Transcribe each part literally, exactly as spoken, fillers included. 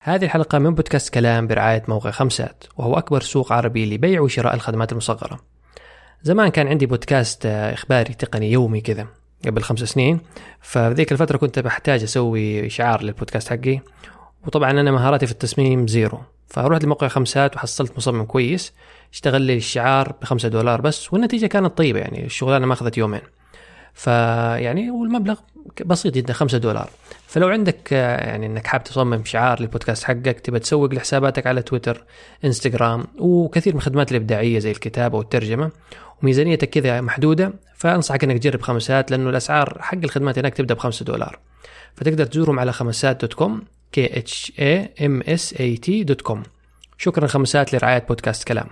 هذه الحلقة من بودكاست كلام برعاية موقع خمسات، وهو أكبر سوق عربي لبيع وشراء الخدمات المصغرة. زمان كان عندي بودكاست إخباري تقني يومي كذا قبل خمس سنين، فذيك الفترة كنت بحتاج أسوي إشعار للبودكاست حقي، وطبعا أنا مهاراتي في التصميم زيرو، فرحت لموقع خمسات وحصلت مصمم كويس اشتغل لي الشعار بخمسة دولار بس، والنتيجة كانت طيبة، يعني الشغلانة ما أخذت يومين، فيعني والمبلغ بسيط جدا خمسة دولار. فلو عندك يعني انك حابب تصمم شعار للبودكاست حقك، تبى تسوق لحساباتك على تويتر، انستغرام، وكثير من الخدمات الإبداعية زي الكتابة والترجمة، وميزانيتك كذا محدودة، فأنصحك انك تجرب خمسات، لأنه الأسعار حق الخدمات هناك تبدأ بخمسة دولار. فتقدر تزورهم على خمسات دوت كوم كي اتش اي ام اس اي تي دوت كوم. شكرا خمسات لرعاية بودكاست كلام.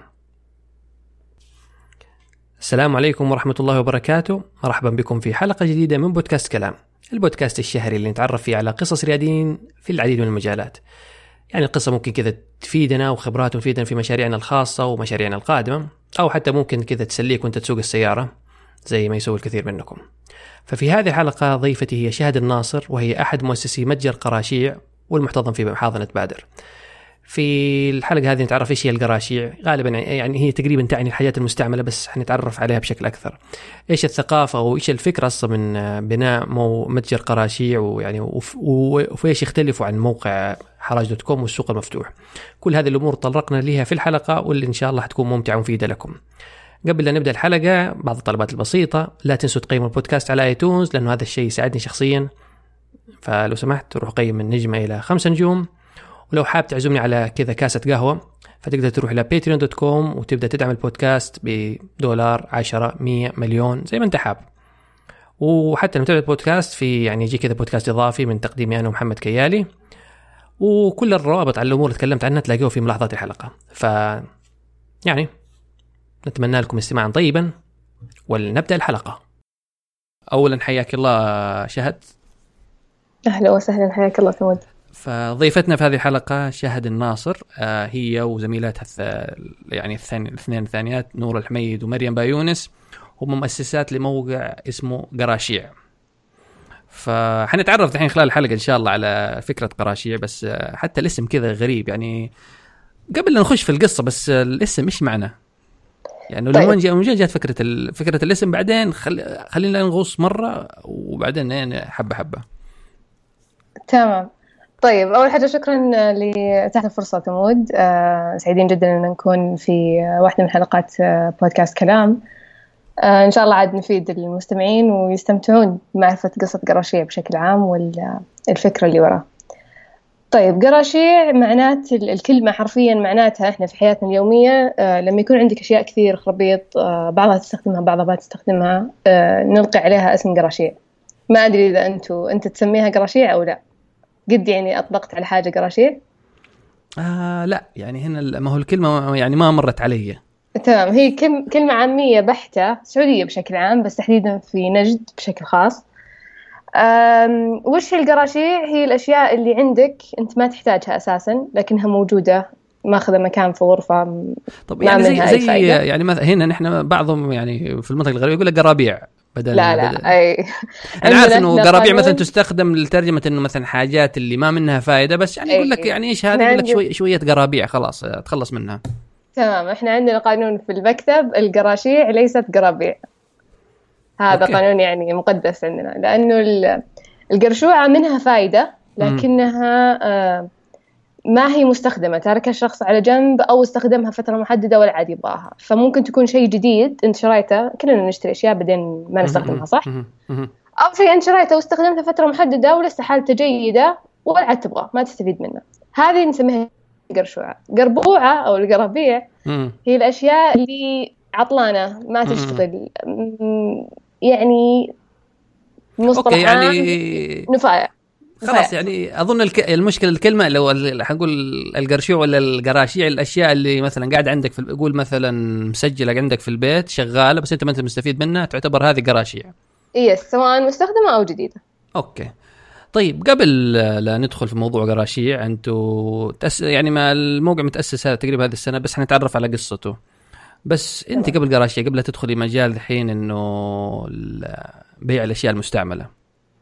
السلام عليكم ورحمة الله وبركاته، مرحبا بكم في حلقة جديدة من بودكاست كلام، البودكاست الشهري اللي نتعرف فيه على قصص رياديين في العديد من المجالات. يعني القصة ممكن كذا تفيدنا وخبرات تفيدنا في مشاريعنا الخاصة ومشاريعنا القادمة، أو حتى ممكن كذا تسليك وانت تسوق السيارة زي ما يسوي الكثير منكم. ففي هذه الحلقة ضيفتي هي شهد الناصر، وهي أحد مؤسسي متجر قراشيع والمحتضن في حاضنة بادر. في الحلقة هذه نتعرف إيش هي القراشيع، غالبا يعني هي تقريبا تعني الحاجات المستعملة، بس حنتعرف عليها بشكل أكثر. إيش الثقافة وإيش الفكرة أصلا من بناء مو متجر قراشيع، ويعني وفيش يختلفوا عن موقع حراج دوت كوم والسوق المفتوح. كل هذه الأمور طرقنا لها في الحلقة، واللي إن شاء الله حتكون ممتعة ومفيدة لكم. قبل لا نبدأ الحلقة بعض الطلبات البسيطة، لا تنسوا تقيموا البودكاست على آيتونز، لأنه هذا الشيء يساعدني شخصيا، فلو سمحت روح قيم من نجمة إلى خمسة نجوم. ولو حاب تعزمني على كذا كاسة قهوة، فتقدر تروح إلى باتريون دوت كوم وتبدأ تدعم البودكاست بدولار، عشرة، مية، مليون، زي ما انت حاب. وحتى لما تبدأ البودكاست في يعني يجي كذا بودكاست إضافي من تقديمي أنا ومحمد كيالي، وكل الروابط على الأمور اللي تكلمت عنها تلاقوه في ملاحظات الحلقة. ف يعني نتمنى لكم استماعا طيبا، ولنبدأ الحلقة. أولا حياك الله شهد. أهلا وسهلا، حياك الله ثمود. فضيفتنا في هذه الحلقة شهد الناصر، هي وزميلاتها يعني الاثنين الثانيات نور الحميد ومريم بايونس، هم مؤسسات لموقع اسمه قراشيع. فحنتعرف الحين خلال الحلقة إن شاء الله على فكرة قراشيع، بس حتى الاسم كذا غريب يعني. قبل لا نخش في القصة، بس الاسم مش معنى يعني طيب. لما نجي جات فكرة فكرة الاسم، بعدين خل... خلينا نغوص مرة وبعدين يعني حبة حبة. تمام. طيب، أول حاجة شكراً لإتاحة الفرصة ثمود. آه، سعيدين جداً أن نكون في واحدة من حلقات آه، بودكاست كلام. آه، إن شاء الله عاد نفيد المستمعين ويستمتعون بمعرفة قصة قراشيع بشكل عام والفكرة اللي وراء. طيب، قراشيع معنات الكلمة حرفياً معناتها إحنا في حياتنا اليومية، آه، لما يكون عندك أشياء كثير خربيط، آه، بعضها تستخدمها بعضها ما تستخدمها، آه، نلقي عليها اسم قراشيع. ما أدري إذا أنتوا أنت تسميها قراشيع أو لا. قد يعني أطلقت على حاجة قراشيع؟ آه لا، يعني هنا ما هو الكلمة يعني ما مرت علي. تمام، هي كلمة عامية بحتة سعودية بشكل عام، بس تحديدا في نجد بشكل خاص. وش هي القراشيع؟ هي الأشياء اللي عندك أنت ما تحتاجها أساسا، لكنها موجودة ماخذة مكان في غرفة. طب يعني زي, زي يعني مثلا هنا نحن بعضهم يعني في المنطقة الغربية يقول لك قرابيع بدل لا لا بدل. أي أنا عارف إنه قرابيع مثلا تستخدم لترجمة إنه مثلا حاجات اللي ما منها فائدة، بس يعني يقول لك يعني إيش هذا، يقول لك شوية شوية قرابيع خلاص تخلص منها. تمام، إحنا عندنا قانون في المكتب، القراشيع ليست قرابيع. هذا أوكي. قانون يعني مقدس عندنا، لأنه القرشوعة منها فائدة، لكنها آه ما هي مستخدمة، تركها الشخص على جنب أو استخدمها فترة محددة ولا عاد يبغاها. فممكن تكون شيء جديد أنت شريته، كلنا نشتري أشياء بعدين ما نستخدمها صح؟ أو شيء أنت شريته واستخدمته فترة محددة ولسه حالته جيدة ولا عاد تبغى، ما تستفيد منه. هذه نسميها قرشوعة. قربوعة أو القرابيع هي الأشياء اللي عطلانة ما تشتغل، يعني مصطلح يعني نفاية خلاص. يعني أظن الك... المشكلة الكلمة لو حنقول القرشوع ولا القراشيع، الأشياء اللي مثلا قاعد عندك في يقول مثلا مسجلة عندك في البيت شغالة بس أنت ما أنت مستفيد منها، تعتبر هذه قراشيع. إيه، سواء مستخدمة أو جديدة. أوكي. طيب، قبل لا ندخل في موضوع قراشيع، أنتوا تأس... يعني ما الموقع متأسس هذا تقريبا هذه السنة، بس حنتعرف على قصته. بس أنت قبل قراشيع، قبل لا تدخلي مجال الحين إنه بيع الأشياء المستعملة،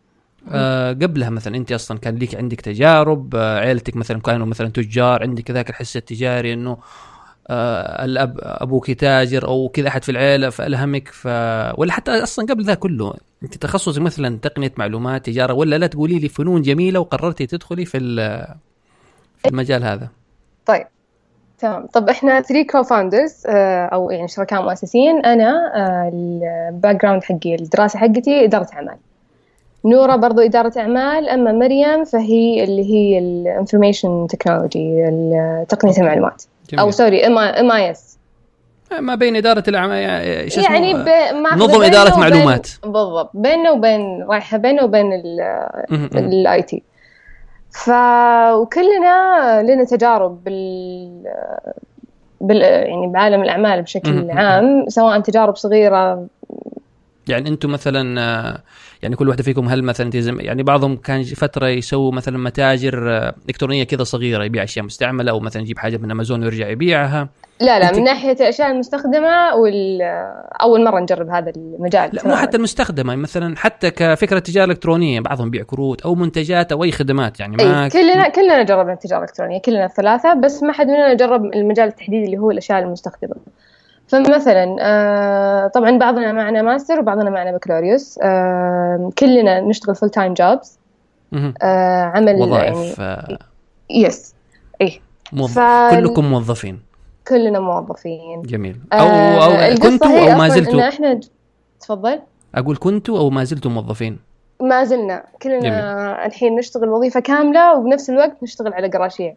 آه قبلها مثلا أنت أصلا كان ليك عندك تجارب، آه عائلتك مثلا كانوا مثلا تجار، عندك ذاك الحس التجاري إنه آه الأب أبوك تاجر أو كذا أحد في العائلة فألهمك، ف ولا حتى أصلا قبل ذا كله أنت تخصصي مثلا تقنية معلومات تجارة، ولا لا تقولي لي فنون جميلة وقررتي تدخلي في في المجال هذا؟ طيب تمام. طب احنا ثري كو-فاوندرز او يعني شركاء مؤسسين. انا الباك جراوند حقي الدراسه حقتي اداره اعمال، نورة برضو اداره اعمال، اما مريم فهي اللي هي الانفورميشن تكنولوجي تقنيه المعلومات. جميل. او سوري ام ام اي اس، ما بين اداره الاعمال يعني نظم اداره معلومات بالضبط، بيننا وبين رايحه بيننا وبين الاي تي. ف وكلنا لنا تجارب بال... بال يعني بعالم الأعمال بشكل عام، سواء تجارب صغيرة. يعني أنتم مثلا يعني كل واحدة فيكم هل مثلا يعني بعضهم كان فترة يسووا مثلا متاجر إلكترونية كذا صغيرة يبيع أشياء مستعملة، أو مثلا يجيب حاجة من أمازون ويرجع يبيعها؟ لا لا، من ناحية الأشياء المستخدمة، أول مرة نجرب هذا المجال. لا مو حتى المستخدمة، مثلا حتى كفكرة تجارة إلكترونية، بعضهم يبيع كروت أو منتجات أو أي خدمات يعني. ما كلنا كلنا جربنا التجارة الإلكترونية، كلنا الثلاثة، بس ما حد مننا جرب المجال التحديدي اللي هو الأشياء المستخدمة. فمثلا آه طبعا بعضنا معنا ماستر وبعضنا معنا بكالوريوس، آه كلنا نشتغل فول تايم جوبز، آه عمل وظائف يعني يس ايه موظف. فال... كلكم موظفين؟ كلنا موظفين. جميل. او او كنتوا او ما زلتوا؟ احنا تفضل. اقول كنتوا او ما زلتوا موظفين؟ ما زلنا كلنا. جميل. الحين نشتغل وظيفة كاملة وبنفس الوقت نشتغل على قراشيع.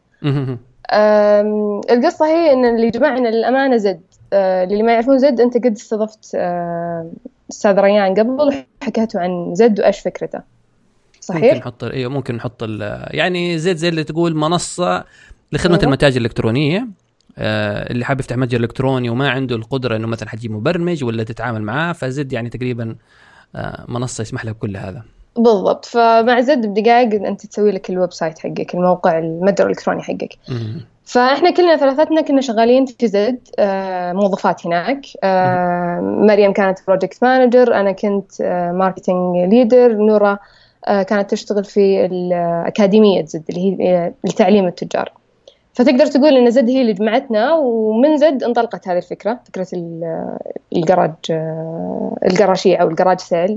القصة هي ان اللي جمعنا للأمانة زد. آه اللي ما يعرفون زد، انت قد استضفت آه استاذ ريان قبل حكيته عن زد وايش فكرته، صحيح؟ ممكن نحط ايوه ممكن نحط يعني زد زي اللي تقول منصة لخدمة أيوة. المتاجر الإلكترونية. آه اللي حابب يفتح متجر إلكتروني وما عنده القدرة إنه مثلا حتجيب مبرمج ولا تتعامل معاه، فزد يعني تقريبا آه منصة يسمح لك كل هذا. بالضبط. فمع زد بدقائق أنت تسوي لك الويب سايت حقك، الموقع المتجر الإلكتروني حقك. م- فإحنا كلنا ثلاثتنا كنا شغالين في زد، آه موظفات هناك. آه مريم كانت بروجكت مانجر، أنا كنت آه ماركتينج ليدر، نورة آه كانت تشتغل في الأكاديمية زد اللي هي لتعليم التجار. فتقدر تقول إن زد هي اللي جمعتنا، ومن زد انطلقت هذه الفكرة، فكرة الجراج الجراشيع أو الجراج سيل.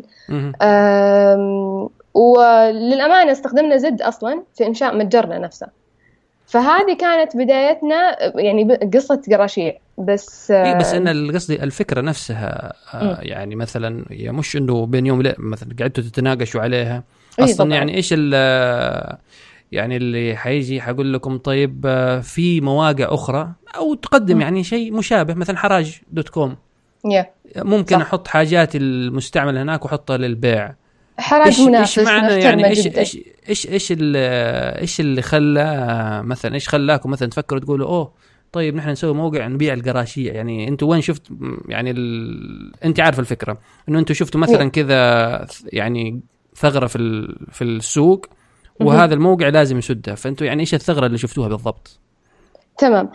وللأمانة استخدمنا زد أصلاً في إنشاء متجرنا نفسه. فهذه كانت بدايتنا، يعني قصة جراشيع. بس إيه بس أنا القصدي الفكرة نفسها آه يعني مثلا مش إنه بين يوم لا مثلا قعدتوا تتناقشوا عليها أصلاً. إيه يعني إيش ال يعني اللي حيجي حقول لكم طيب في مواقع أخرى أو تقدم م. يعني شيء مشابه مثلا حراج دوت كوم yeah. ممكن صح. أحط حاجات المستعمل هناك وحطها للبيع. حراج منافس. إيش معنى يعني إيش إيش إيش إيش اللي إيش اللي خلى مثلا إيش خلاكم مثلا تفكروا تقولوا أوه طيب نحن نسوي موقع نبيع القراشية؟ يعني أنتوا وين شفت يعني ال... أنت عارف الفكرة إنه أنتوا شفتوا مثلا كذا يعني ثغرة في في السوق وهذا الموقع لازم يسدها، فأنتوا يعني إيش الثغرة اللي شفتوها بالضبط؟ تمام.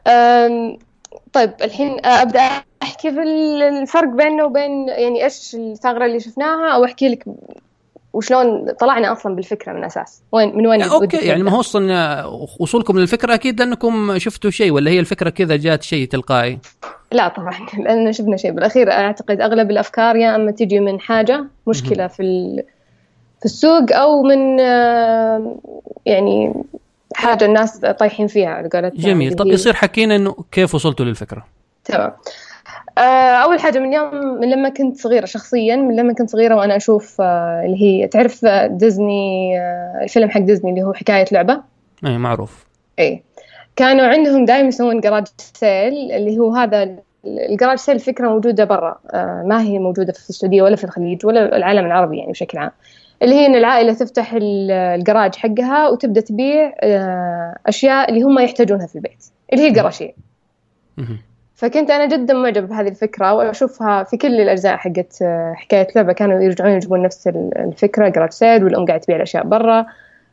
طيب الحين أبدأ أحكي في الفرق بيننا وبين يعني إيش الثغرة اللي شفناها، أو أحكي لك وشلون طلعنا أصلا بالفكرة من أساس، وين من وين؟ يعني أوكي يعني ما هو أصلا وصولكم للفكرة أكيد لأنكم شفتوا شيء، ولا هي الفكرة كذا جات شيء تلقائي؟ لا طبعا لأننا شفنا شيء بالأخير. أعتقد أغلب الأفكار يا أما تيجي من حاجة مشكلة في ال في السوق، أو من يعني حاجة الناس طايحين فيها قالت. جميل. طب يصير حكينا إنه كيف وصلتوا للفكرة؟ تمام. أول حاجة من يوم من لما كنت صغيرة، شخصيا من لما كنت صغيرة وأنا أشوف اللي هي تعرف ديزني، الفيلم حق ديزني اللي هو حكاية لعبة. أي معروف. أي كانوا عندهم دائما يسوون جراج سيل، اللي هو هذا الجراج سيل فكرة موجودة برا، ما هي موجودة في السعودية ولا في الخليج ولا العالم العربي يعني بشكل عام، اللي هي إن العائلة تفتح الجراج حقها وتبدأ تبيع أشياء اللي هم يحتاجونها في البيت، اللي هي القراشيع. فكنت أنا جدا معجبة بهذه الفكرة، وأشوفها في كل الأجزاء حقت حكاية لعبة كانوا يرجعون يجيبون نفس الفكرة جراج سيل، والأم قاعدة تبيع الأشياء برا.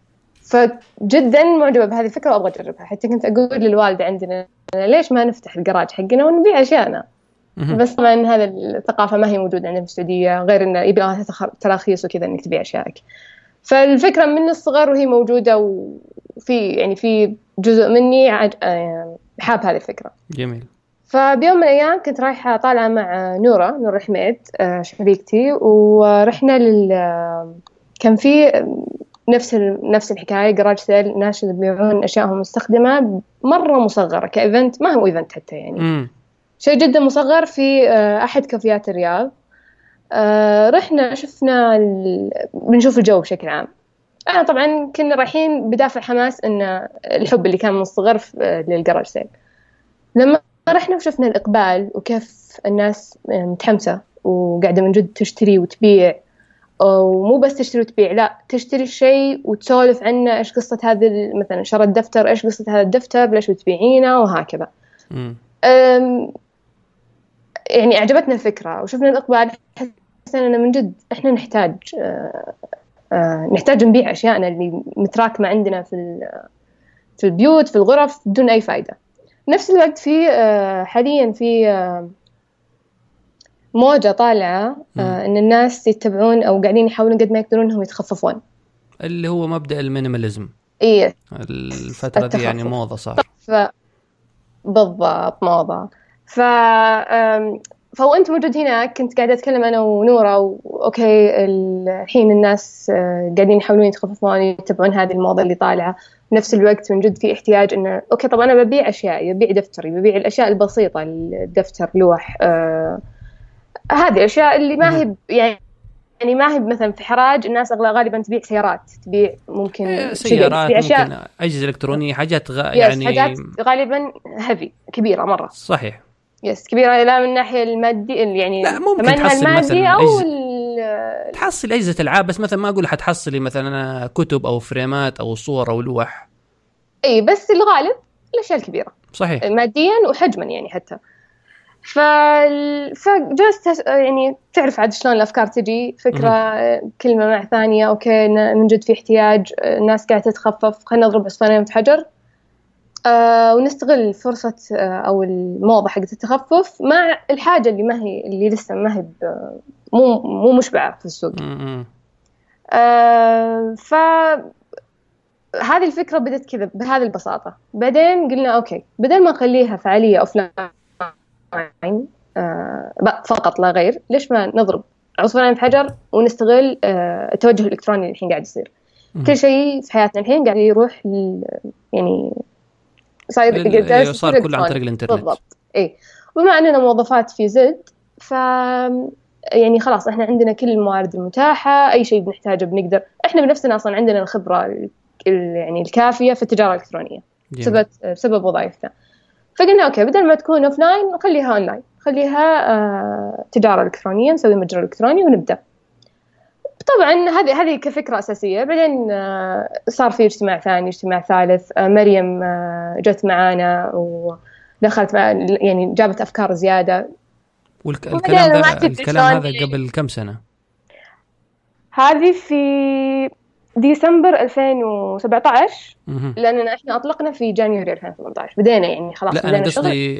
فجدا معجبة بهذه الفكرة وأبغى أجربها. حتى كنت أقول للوالدة عندنا ليش ما نفتح الجراج حقنا ونبيع أشياءنا. بس طبعا هذا الثقافة ما هي موجودة عندنا في السعودية، غير إنه يبغى تراخيص وكذا إنك تبيع أشيائك. فالفكرة من الصغر وهي موجودة، وفي يعني في جزء مني عج... حاب هذه الفكرة. جميل. فبيوم من الأيام كنت رايحة طالعة مع نورة نور حميد شريكتي، ورحنا لل كان في نفس ال... نفس الحكاية، جراج سيل، ناس يبيعون أشياءهم مستخدمة مرة مصغرة كإيفنت، ما هو إيفنت حتى يعني م. شيء جدا مصغر في أحد كافيات الرياض. آه رحنا شفنا ال... بنشوف الجو بشكل عام. أنا طبعا كنا رايحين بدافع حماس إن الحب اللي كان من الصغر للجراج سيل. لما رحنا وشفنا الإقبال وكيف الناس متحمسة وقاعدة من جد تشتري وتبيع، ومو بس تشتري وتبيع، لا تشتري الشيء وتسولف عنه، إيش قصة هذا مثلا شرى الدفتر، إيش قصة هذا الدفتر، ليش بتبيعينه، وهكذا. يعني أعجبتنا الفكرة وشفنا الإقبال، حسنا أننا من جد إحنا نحتاج آه آه نحتاج نبيع أشياءنا اللي متراكمة عندنا في في البيوت في الغرف بدون أي فائدة. نفس الوقت في آه حاليا في آه موجة طالعة آه إن الناس يتبعون أو قاعدين يحاولون قد ما يقدرون إنهم يتخففون، اللي هو مبدأ المينيماليزم. إيه الفترة دي يعني موضة صار. ف... بالضبط موضة. ف فهو أنت موجود هناك، كنت قاعدة أتكلم أنا ونورة، وأوكي الحين الناس قاعدين يحاولون يتخففون يتبعون هذه الموضة اللي طالعة. نفس الوقت من جد في احتياج إنه أوكي طب أنا ببيع أشياء، ببيع دفتري، ببيع الأشياء البسيطة، الدفتر، لوح، آه... هذه الأشياء اللي ما هي يعني يعني ما هي مثلا في حراج. الناس غالبا تبيع سيارات، تبيع ممكن سيارات، ممكن أجهزة إلكترونية، حاجات غ... يعني حاجات غالبا هفي كبيرة مرة. صحيح. يس كبيرة لا من الناحية المادية يعني، لا ممكن تحصل مثلا أو أجز... تحصل أجهزة ألعاب، بس مثلا ما أقول حتحصلي مثلا كتب أو فريمات أو صور أو لوح. أي بس الغالب الأشياء الكبيرة صحيح ماديا وحجما يعني حتى. ف فجلست يعني تعرف عاد شلون الأفكار تجي، فكرة م- كلمة مع ثانية، أوكي من جد في احتياج، الناس قاعدة تتخفف، خلينا نضرب عصفورين في حجر. آه ونستغل فرصة آه أو الموضة حقت التخفف مع الحاجة اللي ما هي اللي لسه ما هي مو مو مشبعة في السوق. آه فهذه الفكرة بدت كذا بهذه البساطة. بعدين قلنا أوكي بدل ما نخليها فعالية أوفلاين آه فقط لا غير، ليش ما نضرب عصفورين في حجر ونستغل آه التوجه الإلكتروني اللي الحين قاعد يصير. كل شيء في حياتنا الحين قاعد يروح يعني صار صار كله عن طريق الانترنت. بالضبط. اي وبما اننا موظفات في زد، ف يعني خلاص احنا عندنا كل الموارد المتاحه، اي شيء بنحتاجه بنقدر، احنا بنفسنا اصلا عندنا الخبره يعني الكافيه في التجاره الالكترونيه بسبب بسبب وظائفنا. فقلنا اوكي بدل ما تكون اوفلاين نخليها اونلاين، خليها آه تجاره الكترونيه، نسوي متجر الكتروني ونبدا. طبعا هذه هذه كفكرة أساسية. بعدين صار في اجتماع ثاني، اجتماع ثالث، مريم جت معانا ودخلت مع يعني جابت أفكار زيادة. والكلام هذا الكلام هذا قبل كم سنة؟ هذه في ديسمبر ألفين وسبعة عشر، لأننا إحنا أطلقنا في جانيوري ألفين وثمانية عشر، بدينا يعني خلاص. لا أنا قصدي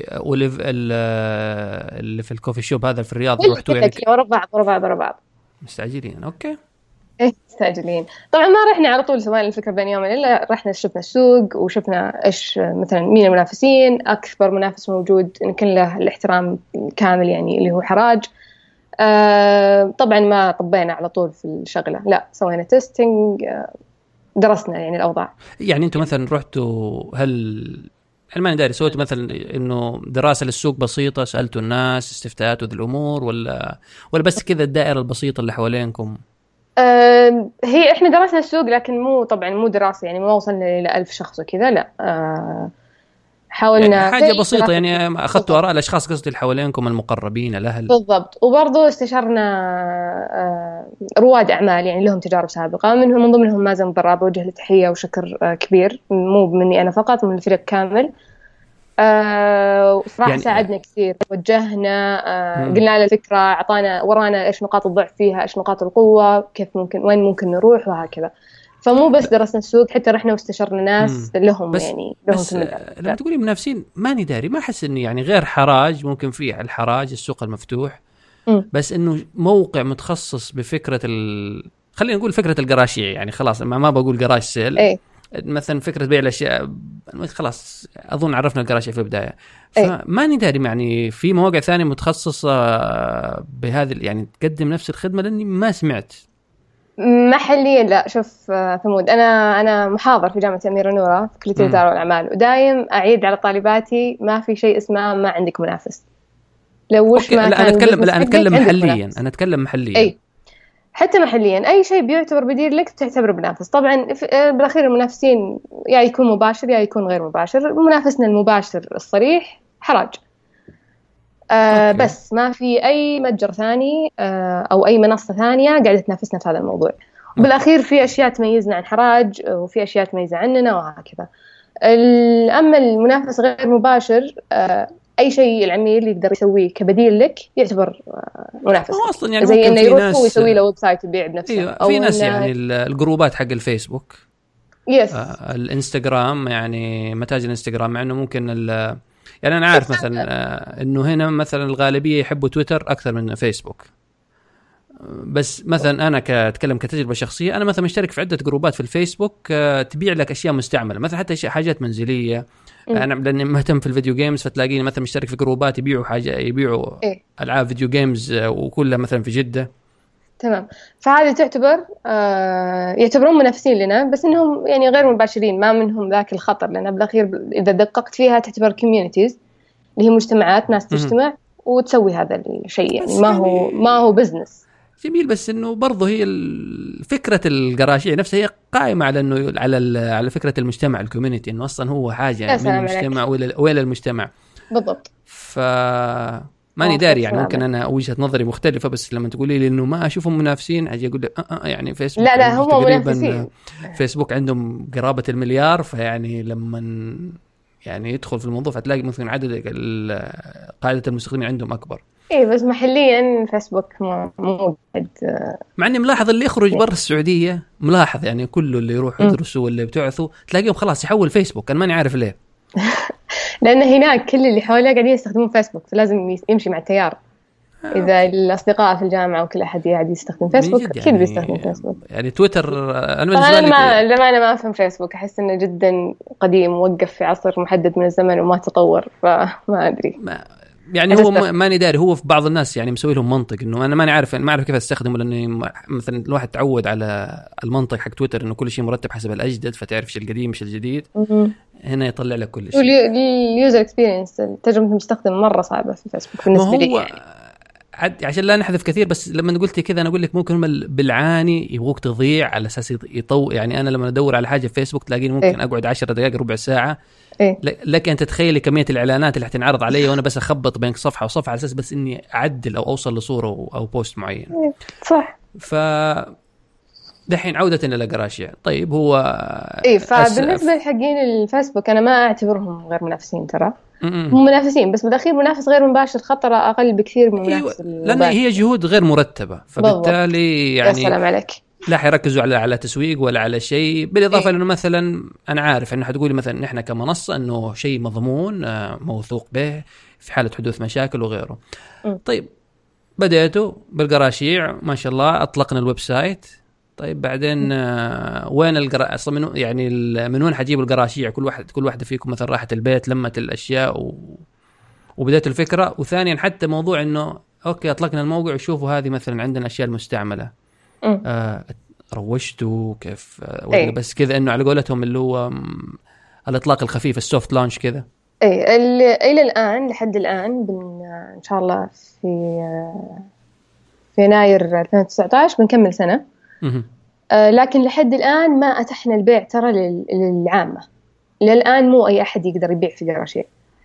اللي في الكوفي شوب هذا في الرياض رحتوا يعني ورا بعض ورا بعض ورا بعض مستعجلين. أوكي إيه مستعجلين طبعا. ما رحنا على طول سوينا الفكرة بين يومين، إلا رحنا شفنا السوق وشفنا إيش مثلا مين المنافسين. أكبر منافس موجود نكن له الاحترام كامل يعني اللي هو حراج. آه طبعا ما طبينا على طول في الشغلة، لا سوينا تيستينج، آه درسنا يعني الأوضاع. يعني أنتم مثلا رحتوا هل ما نداري سويتوا مثلا إنه دراسة للسوق بسيطة، سألتوا الناس استفتاءات وذي الأمور، ولا ولا بس كذا الدائرة البسيطة اللي حوالينكم؟ أه هي إحنا درسنا السوق لكن مو طبعا مو دراسة يعني ما وصلنا إلى ألف شخص وكذا، لا أه حاولنا يعني حاجة بسيطة يعني أخذتوا آراء الأشخاص قصدي اللي حوالينكم المقربين الأهل. بالضبط. وبرضو استشرنا أه رواد أعمال يعني لهم تجارب سابقة، منهم من ضمنهم مازن ضرابة، وجه له تحية وشكر أه كبير مو مني أنا فقط، من الفريق كامل. أه صراحة يعني ساعدنا كثير، وجهنا أه قلنا له الفكرة، أعطانا ورانا إيش نقاط الضعف فيها، إيش نقاط القوة، كيف ممكن وين ممكن نروح وهكذا. فمو بس درسنا السوق، حتى رحنا واستشرنا ناس مم. لهم بس يعني لهم بس لما تقولي منافسين ماني داري، ما أحس إني يعني غير حراج ممكن فيه الحراج السوق المفتوح مم. بس إنه موقع متخصص بفكرة ال خلينا نقول فكرة الجراشيع، يعني خلاص ما, ما بقول جراج سيل. ايه مثلا فكرة بيع الأشياء خلاص أظن عرفنا الجراشيع في البداية. إيه؟ فما نداري يعني في مواقع ثانية متخصصة بهذه يعني تقدم نفس الخدمة، لأني ما سمعت محليا. لا شوف ثمود، أنا أنا محاضر في جامعة أميرة نورة في كلية الإدارة والأعمال، ودايم أعيد على طالباتي ما في شيء اسمه ما عندك منافس. لو وش ما لا أنا أتكلم لا أنا أتكلم محليا أنا أتكلم محليا أي حتى محليا أي شيء بيعتبر بديل لك تعتبره منافس. طبعا بالأخير المنافسين يا يكون مباشر يا يكون غير مباشر. منافسنا المباشر الصريح حراج. آه بس ما في أي متجر ثاني آه أو أي منصة ثانية قاعدة تنافسنا في هذا الموضوع. بالأخير في أشياء تميزنا عن حراج وفي أشياء تميزها عننا وهكذا. أما المنافس غير مباشر آه أي شيء العميل يقدر يسويه كبديل لك يعتبر آه منافس. أصلا يعني زي إنه يروح ويسوي له ويب سايت يبيع بنفسه. أيوة أو في ناس يعني الجروبات حق الفيسبوك يس آه الانستغرام، يعني متاجر الانستغرام، مع إنه ممكن ال يعني أنا عارف مثلا آه إنه هنا مثلا الغالبية يحبوا تويتر أكثر من فيسبوك. بس مثلا أنا كأتكلم كتجربة شخصية، أنا مثلا مشترك في عدة جروبات في الفيسبوك آه تبيع لك أشياء مستعملة، مثلا حتى حاجات منزلية. أنا لأني مهتم في الفيديو جيمز، فتلاقيني مثلا مشترك في جروبات يبيعوا حاجة يبيعوا إيه؟ ألعاب فيديو جيمز وكلها مثلا في جدة. تمام. فهذه تعتبر آه يعتبرون منافسين لنا، بس إنهم يعني غير مباشرين، ما منهم ذاك الخطر. لأن بالأخير إذا دققت فيها تعتبر كوميونيتيز اللي هي مجتمعات ناس تجتمع وتسوي هذا الشيء، يعني ما هو يعني ما هو بزنس. جميل، بس انه برضه هي فكره الجراشيع نفسها هي قائمه على انه على على فكره المجتمع الكوميونتي، انه اصلا هو حاجه من المجتمع ولا المجتمع بالضبط. ف ماني داري يعني ممكن انا وجهه نظري مختلفه، بس لما تقولي لي انه ما اشوفهم منافسين اجي اقول لك أه يعني فيسبوك لا لا هم منافسين. فيسبوك عندهم قرابه المليار، فيعني لما يعني يدخل في الموضوع فتلاقي مثلا عدد قاعده المستخدمين عندهم اكبر. ايه بس محليا فيسبوك مو قد، مع اني ملاحظ اللي يخرج برا السعوديه ملاحظ يعني كله اللي يروح يدرسوا واللي بتعثوا تلاقيهم خلاص يحول فيسبوك. انا ماني عارف ليه. لان هناك كل اللي حوله قاعدين يستخدمون فيسبوك، فلازم يمشي مع التيار. اذا الاصدقاء في الجامعه وكل احد قاعد يستخدم فيسبوك اكيد يعني بيستخدم فيسبوك. يعني تويتر انا بالنسبه لي ما لما انا ما افهم فيسبوك، احس انه جدا قديم موقف في عصر محدد من الزمن وما تطور، فما ادري ما يعني هو ماني داري. هو في بعض الناس يعني مسوي لهم منطق انه انا ماني عارف ما اعرف كيف استخدمه، لاني مثلا الواحد تعود على المنطق حق تويتر انه كل شيء مرتب حسب الاجدد، فتعرف ايش القديم ايش الجديد. هنا يطلع لك كل شيء. اليوزر اكسبيرينس تجربه المستخدم مره صعبه في فيسبوك بالنسبه لي يعني. عشان لا نحذف كثير، بس لما قلت كذا انا اقول لك ممكن بالعاني يبغوك تضيع على اساس يطو. يعني انا لما ادور على حاجه في فيسبوك تلاقيني ممكن إيه؟ اقعد عشر دقائق ربع ساعه. إيه؟ لك ان تتخيلي كميه الاعلانات اللي حتنعرض علي وانا بس اخبط بين صفحه وصفحه على اساس بس اني اعدل او اوصل لصوره او بوست معين. إيه؟ صح. ف دحين عودة إلى الجراشيع. طيب هو إيه فبالنسبة لحقين الفيسبوك أنا ما أعتبرهم غير منافسين، ترى هم منافسين بس بالأخير منافس غير مباشر، خطره أقل بكثير من منافس أيوة. لأن هي جهود غير مرتبة، فبالتالي يعني يا سلام عليك لا حيركزوا على على تسويق ولا على شيء. بالإضافة إيه؟ لأنه مثلا أنا عارف إنه حتقولي مثلا إحنا كمنصة إنه شيء مضمون موثوق به في حالة حدوث مشاكل وغيره. م. طيب بدأتوا بالجراشيع ما شاء الله، أطلقنا الويب سايت. طيب بعدين آه وين الجرا اصلا منو يعني من وين حجيب الجراشيع؟ كل واحد كل واحده فيكم مثلا راحت البيت لمت الاشياء و... وبدات الفكره. وثانيا حتى موضوع انه اوكي اطلقنا الموقع وشوفوا هذه مثلا عندنا اشياء المستعمله آه روجتوا كيف آه ولا بس كذا انه على قولتهم اللي هو الاطلاق الخفيف السوفت لانش كذا؟ اي الى الان لحد الان بن... ان شاء الله في في يناير ألفين وتسعة عشر بنكمل سنه. آه لكن لحد الآن ما أتحنا البيع ترى للعامة. للآن مو أي أحد يقدر يبيع في جراشيع.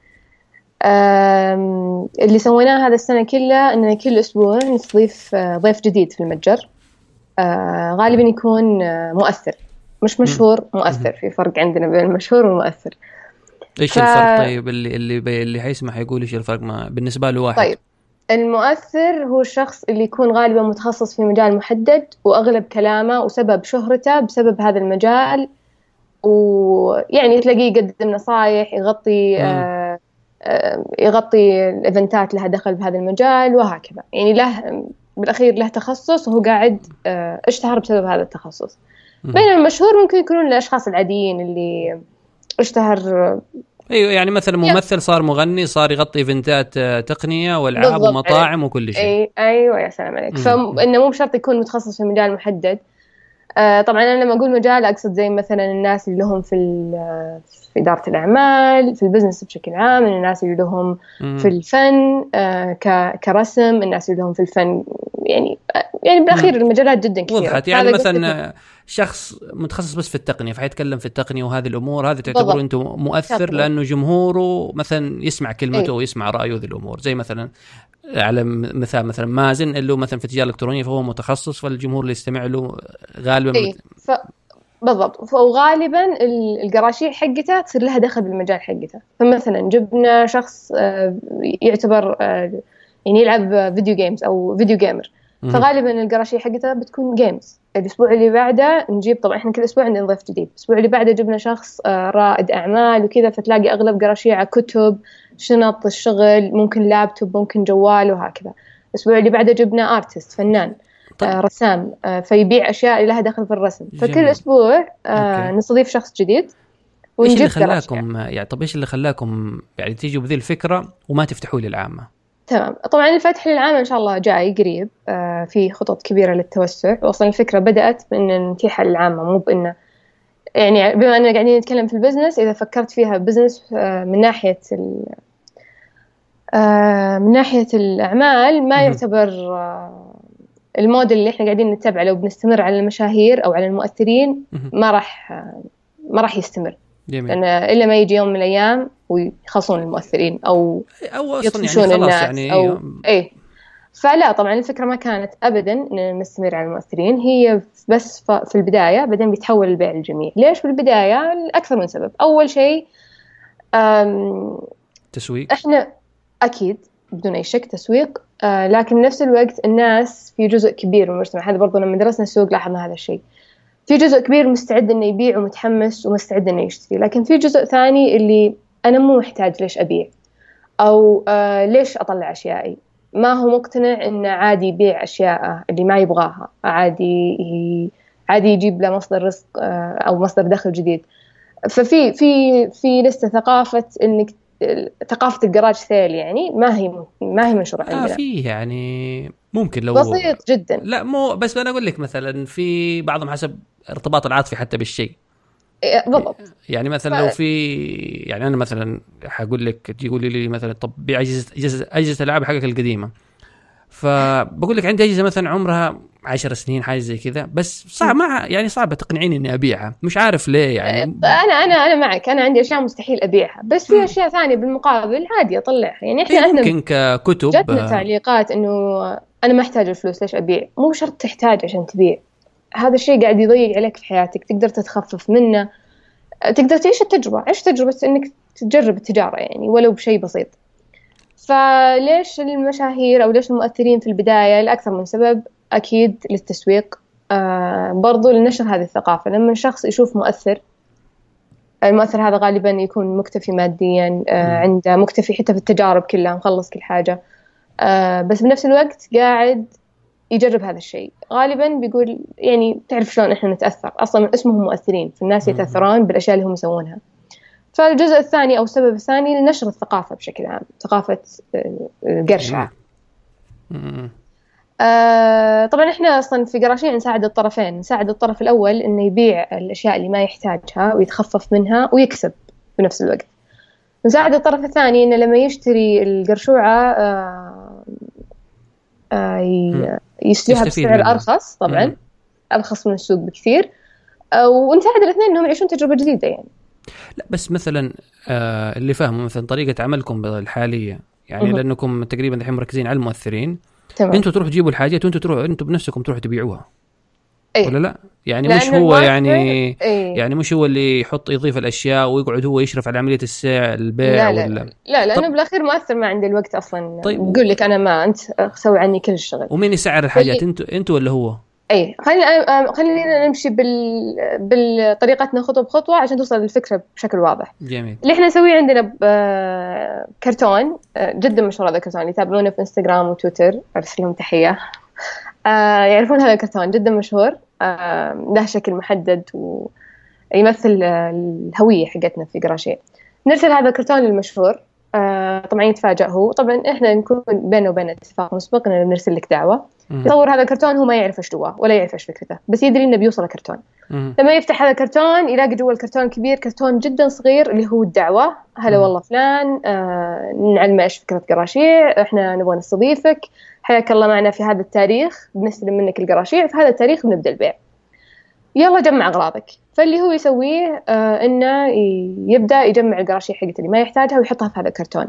آه اللي سويناه هذا السنة كلها أننا كل أسبوع نستضيف آه ضيف جديد في المتجر. آه غالبا يكون آه مؤثر، مش مشهور، مؤثر. في فرق عندنا بين المشهور والمؤثر. إيش ف... الفرق طيب اللي اللي اللي حيسمح يقول إيش الفرق ما بالنسبة له واحد؟ طيب المؤثر هو الشخص اللي يكون غالبا متخصص في مجال محدد وأغلب كلامه وسبب شهرته بسبب هذا المجال، ويعني تلاقيه يقدم نصايح، يغطي آه يغطي الإيفنتات لها دخل بهذا المجال وهكذا. يعني له بالأخير له تخصص وهو قاعد اشتهر بسبب هذا التخصص. بينما المشهور ممكن يكونون الأشخاص العاديين اللي اشتهر. ايوه يعني مثلا ممثل صار مغني، صار يغطي ايفنتات تقنيه والعاب ومطاعم عليك. وكل شيء. أي ايوه يا سلام عليك. فانه مو بشرط يكون متخصص في مجال محدد. آه طبعا انا لما اقول مجال اقصد زي مثلا الناس اللي لهم في في اداره الاعمال، في البزنس بشكل عام، الناس اللي لهم في الفن آه كرسم، الناس اللي لهم في الفن يعني يعني بالاخير المجالات جدا كثيره. وضحت يعني مثلا شخص متخصص بس في التقنيه فحيتكلم في التقنيه وهذه الامور، هذه تعتبر انتم مؤثر شاطر. لانه جمهوره مثلا يسمع كلمته أي. ويسمع رايه ذي الامور. زي مثلا على مثال مثلا مازن اللي مثلا في التجاره الالكترونيه فهو متخصص، فالجمهور اللي يستمع له غالبا أي. ف... بالضبط. وغالبا القراشيع حقته تصير لها دخل بالمجال حقته. فمثلا جبنا شخص يعتبر يعني يلعب فيديو جيمز او فيديو جيمر، فغالبا القراشيع حقته بتكون جيمز. الاسبوع اللي بعده نجيب، طبعا احنا كل اسبوع عندنا ضيف جديد، الاسبوع اللي بعده جبنا شخص رائد اعمال وكذا، فتلاقي اغلب قراشيع كتب، شنط الشغل، ممكن لابتوب، ممكن جوال وهكذا. الاسبوع اللي بعده جبنا ارتست، فنان آه رسام، آه فيبيع اشياء لها دخل في الرسم. جميل. فكل اسبوع آه نستضيف شخص جديد ونجيب. ايش اللي خلاكم يعني طب ايش اللي خلاكم يعني تيجوا بذي الفكره وما تفتحوا للعامه؟ تمام. طبعا الفتح للعامة إن شاء الله جاي قريب، آه في خطط كبيرة للتوسع. وأصلا الفكرة بدأت بأن نتيحها للعامة، مو بأنه يعني بما أننا قاعدين نتكلم في البزنس، إذا فكرت فيها بزنس آه من ناحية آه من ناحية الأعمال ما يعتبر آه الموديل اللي إحنا قاعدين نتبعه. لو بنستمر على المشاهير أو على المؤثرين ما راح آه ما راح يستمر. لأن إلا ما يجي يوم من الأيام ويخلصون المؤثرين أو أو أصلاً يعني الناس يعني أو إيه. فلا طبعا الفكرة ما كانت أبداً إن نستمر على المؤثرين، هي بس في البداية، بعدين بيتحول البيع للجميع. ليش في البداية؟ لأكثر من سبب. أول شيء تسويق. إحنا أكيد بدون أي شك تسويق، آه لكن بنفس الوقت الناس في جزء كبير من المجتمع هذا، برضو لما درسنا السوق لاحظنا هذا الشيء، في جزء كبير مستعد إنه يبيع ومتحمس ومستعد إنه يشتري، لكن في جزء ثاني اللي أنا مو محتاج ليش أبيع أو آه ليش أطلع أشيائي، ما هو مقتنع إنه عادي يبيع أشياء اللي ما يبغاها، عادي عادي يجيب له مصدر رزق آه أو مصدر دخل جديد. ففي في في لسه ثقافة إنك ثقافة الجراج سيل يعني ما هي ما هي منشورة عندنا. آه فيه يعني ممكن لو بسيط جدا. لا مو بس أنا أقول لك مثلا في بعضهم حسب ارتباط العاطفي حتى بالشيء. بالضبط. يعني مثلا ف... لو في يعني أنا مثلا حقول لك تقولي لي مثلا طب بيع أجهزة أجهزة أجهزة الألعاب حقك القديمة، فبقول لك عندي أجهزة مثلا عمرها عشر سنين حاجة زي كذا، بس صعب مع يعني صعب تقنعيني إني أبيعها، مش عارف ليه يعني. أنا أنا أنا معك، أنا عندي أشياء مستحيل أبيعها، بس في أشياء ثانية بالمقابل عادي أطلعها. يعني إحنا ممكن ككتب جتنا تعليقات إنه أنا ما أحتاج الفلوس ليش أبيع. مو شرط تحتاج عشان تبيع، هذا الشيء قاعد يضيق عليك في حياتك، تقدر تتخفف منه، تقدر تعيش التجربة، عيش تجربة إنك تجرب التجارة يعني ولو بشيء بسيط. فليش المشاهير أو ليش المؤثرين في البداية؟ لأكثر من سبب، أكيد للتسويق، آه برضو لنشر هذه الثقافة. لما الشخص يشوف مؤثر، المؤثر هذا غالبا يكون مكتفي ماديا، آه عنده مكتفي حتى في التجارب كلها، مخلص كل حاجة، آه بس بنفس الوقت قاعد يجرب هذا الشيء، غالبا بيقول يعني تعرف شلون إحنا نتأثر، أصلا من اسمهم مؤثرين، فالناس يتأثرون بالأشياء اللي هم يسوونها. فالجزء الثاني أو السبب الثاني لنشر الثقافة بشكل عام، ثقافة القرشعة. آه طبعا إحنا أصلا في قراشيع نساعد الطرفين، نساعد الطرف الأول إنه يبيع الأشياء اللي ما يحتاجها ويتخفف منها ويكسب بنفس الوقت. نساعد الطرف الثاني إنه لما يشتري القرشوعة آه آه يشتريها بسعر أرخص، طبعا مم. أرخص من السوق بكثير، آه ونساعد الاثنين إنهم يعيشون تجربة جديدة يعني. لا بس مثلا آه اللي فاهمه مثلا طريقة عملكم الحالية يعني أه. لأنكم تقريبا الحين مركزين على المؤثرين، أنتوا تروحوا تجيبوا الحاجات وأنتوا تروحوا أنتوا بنفسكم تروحوا تبيعوها. أيه. ولا لا يعني مش هو يعني أيه. يعني مش هو اللي يحط يضيف الأشياء ويقعد هو يشرف على عملية السعر البيع لا ولا لا, لا لأنه بالأخير مؤثر ما عندي الوقت أصلا. طيب. بقول لك أنا ما أنت سوي عني كل الشغل. ومين يسعر الحاجات أنتوا أنتوا ولا هو؟ أي خلينا خلينا نمشي بال بالطريقتنا خطوة بخطوة عشان توصل للفكرة بشكل واضح. جميل. اللي إحنا نسويه عندنا كرتون جدا مشهور، هذا الكرتون اللي يتابعونه في إنستغرام وتويتر، أرسل لهم تحية. آه يعرفون هذا الكرتون جدا مشهور، آه له شكل محدد ويمثل الهوية حقتنا في قراشيع. نرسل هذا الكرتون المشهور، آه طبعا يتفاجأ هو، طبعا إحنا نكون بينه وبين اتفاق مسبق إننا نرسل لك دعوة. يصور هذا الكرتون، هو ما يعرف إيش جواه ولا يعرف إيش فكرته، بس يدري إنه بيوصل كرتون. لما يفتح هذا الكرتون يلاقي جوا الكرتون كبير، كرتون جدا صغير اللي هو الدعوة. هلا والله فلان، آه نعلمه إيش فكرة قراشيع، إحنا نبغى نستضيفك، حياك الله معنا في هذا التاريخ، بنستلم منك القراشيع في هذا التاريخ بنبدأ البيع، يلا جمع أغراضك. فاللي هو يسويه آه إنه يبدأ يجمع القراشيع حقته اللي ما يحتاجها ويحطها في هذا الكرتون.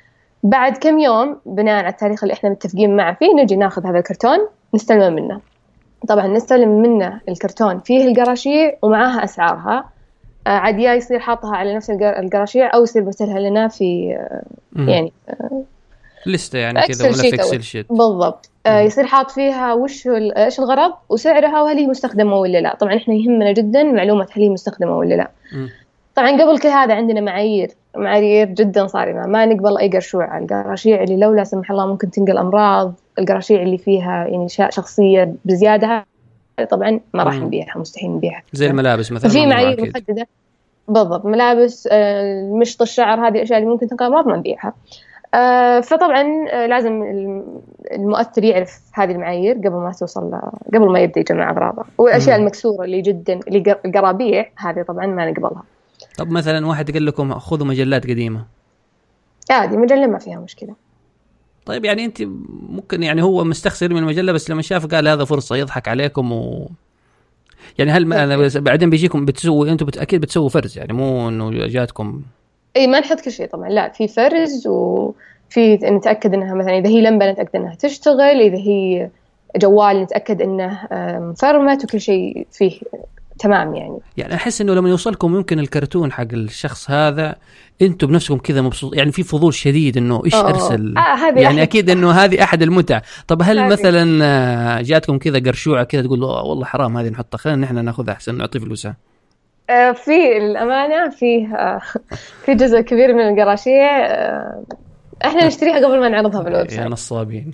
بعد كم يوم بناء على التاريخ اللي إحنا متفقين معه فيه نجي ناخذ هذا الكرتون نستلمه منه. طبعا نستلم منه الكرتون فيه القراشيع ومعاها أسعارها، آه عاد يا يصير حاطها على نفس القراشيع أو يصير برسلها لنا في آه يعني آه لستة يعني كذا ولا في اكسل شيت بالضبط. آه يصير حاط فيها وش ايش الغرض وسعرها وهل هي مستخدمه ولا لا. طبعا احنا يهمنا جدا معلومه هل هي مستخدمه ولا لا. م. طبعا قبل كل هذا عندنا معايير معايير جدا صارمه، ما نقبل اي قرشوع. القراشيع اللي لو لا سمح الله ممكن تنقل امراض، القراشيع اللي فيها يعني شخصيه بزياده طبعا ما راح نبيعها، مستحيل نبيعها. زي الملابس مثلا في معايير محدده بالضبط، ملابس، آه مشط الشعر، هذه الاشياء اللي ممكن تنقل امراض ما نبيعها. آه فطبعا آه لازم المؤثر يعرف هذه المعايير قبل ما توصل قبل ما يبدأ يجمع أغراضه. والأشياء مم. المكسورة اللي جدا اللي القرابيع هذه طبعا ما نقبلها. طب مثلا واحد قال لكم خذوا مجلات قديمة، عادي مجلة ما فيها مشكلة. طيب يعني أنت ممكن يعني هو مستخسر من المجلة بس لما شاف قال هذا فرصة يضحك عليكم و... يعني هل ما بعدين بيجيكم بتسوي أنتم أكيد بتسووا فرز، يعني مو إنه جاتكم اي ما نحط كل شيء طبعا، لا في فرز وفي نتاكد انها مثلا اذا هي لمبه نتاكد انها تشتغل، اذا هي جوال نتاكد انه مفرمت وكل شيء فيه تمام. يعني يعني احس انه لما يوصلكم يمكن الكرتون حق الشخص هذا انتم بنفسكم كذا مبسوط، يعني في فضول شديد انه ايش ارسل. آه يعني اكيد انه هذه احد المتع. طب هل مثلا جاتكم كذا قرشوعه كذا تقول والله حرام هذه نحطها خلينا نحن ناخذها احسن نعطيه فلوسها؟ في الأمانة فيه في جزء كبير من القراشيع احنا نشتريها قبل ما نعرضها بالويب سايت. يا نصابين.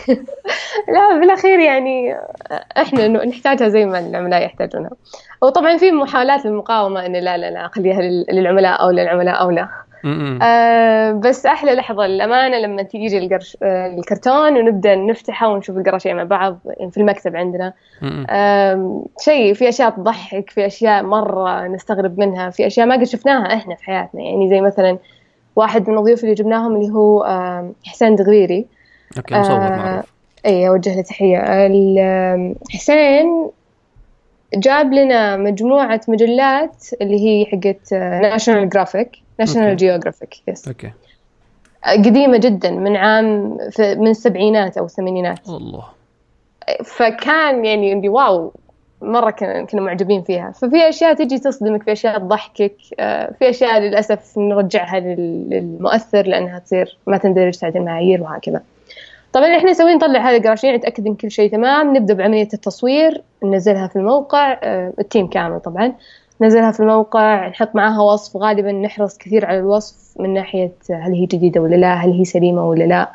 لا بالأخير يعني احنا نحتاجها زي ما العملاء يحتاجونها. وطبعا في محاولات للمقاومة إن لا لا لا خليها للعملاء أو للعملاء أو لا. آه بس أحلى لحظة الأمانة لما تيجي القرش آه الكرتون ونبدأ نفتحه ونشوف القراشيع مع بعض في المكتب عندنا. آه شيء في أشياء تضحك، في أشياء مرة نستغرب منها، في أشياء ما قد شفناها إحنا في حياتنا. يعني زي مثلا واحد من الضيوف اللي جبناهم اللي هو آه حسين دغريري. أوكي مصور معروف. أي أوجه له تحية. حسين جاب لنا مجموعة مجلات اللي هي حقت ناشونال جرافيك ناشونال جيوغرافيك يس أوكي. قديمة جدا من عام من السبعينات أو الثمانينات الله. فكان يعني عندي واو مرة كنا معجبين فيها. ففي أشياء تجي تصدمك، في أشياء تضحكك، في أشياء للأسف نرجعها للمؤثر لأنها تصير ما تندرج تحت المعايير وهكذا. طبعا احنا نسوي نطلع هذه القراشيع نتأكد ان كل شيء تمام، نبدأ بعملية التصوير، ننزلها في الموقع، التيم كامل طبعا ننزلها في الموقع، نحط معاها وصف، غالبا نحرص كثير على الوصف من ناحية هل هي جديدة ولا لا، هل هي سليمة ولا لا،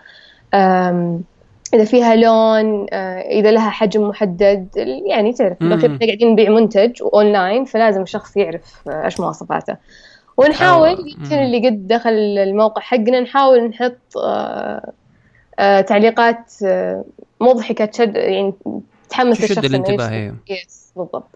إذا فيها لون، إذا لها حجم محدد. يعني تعرف احنا قاعدين نبيع منتج وأونلاين فلازم الشخص يعرف إيش مواصفاته. ونحاول يمكن اللي قد دخل الموقع حقنا نحاول نحط آه، تعليقات آه، مضحكة تشد يعني تحمس الشخص الانتباه. يس بالضبط.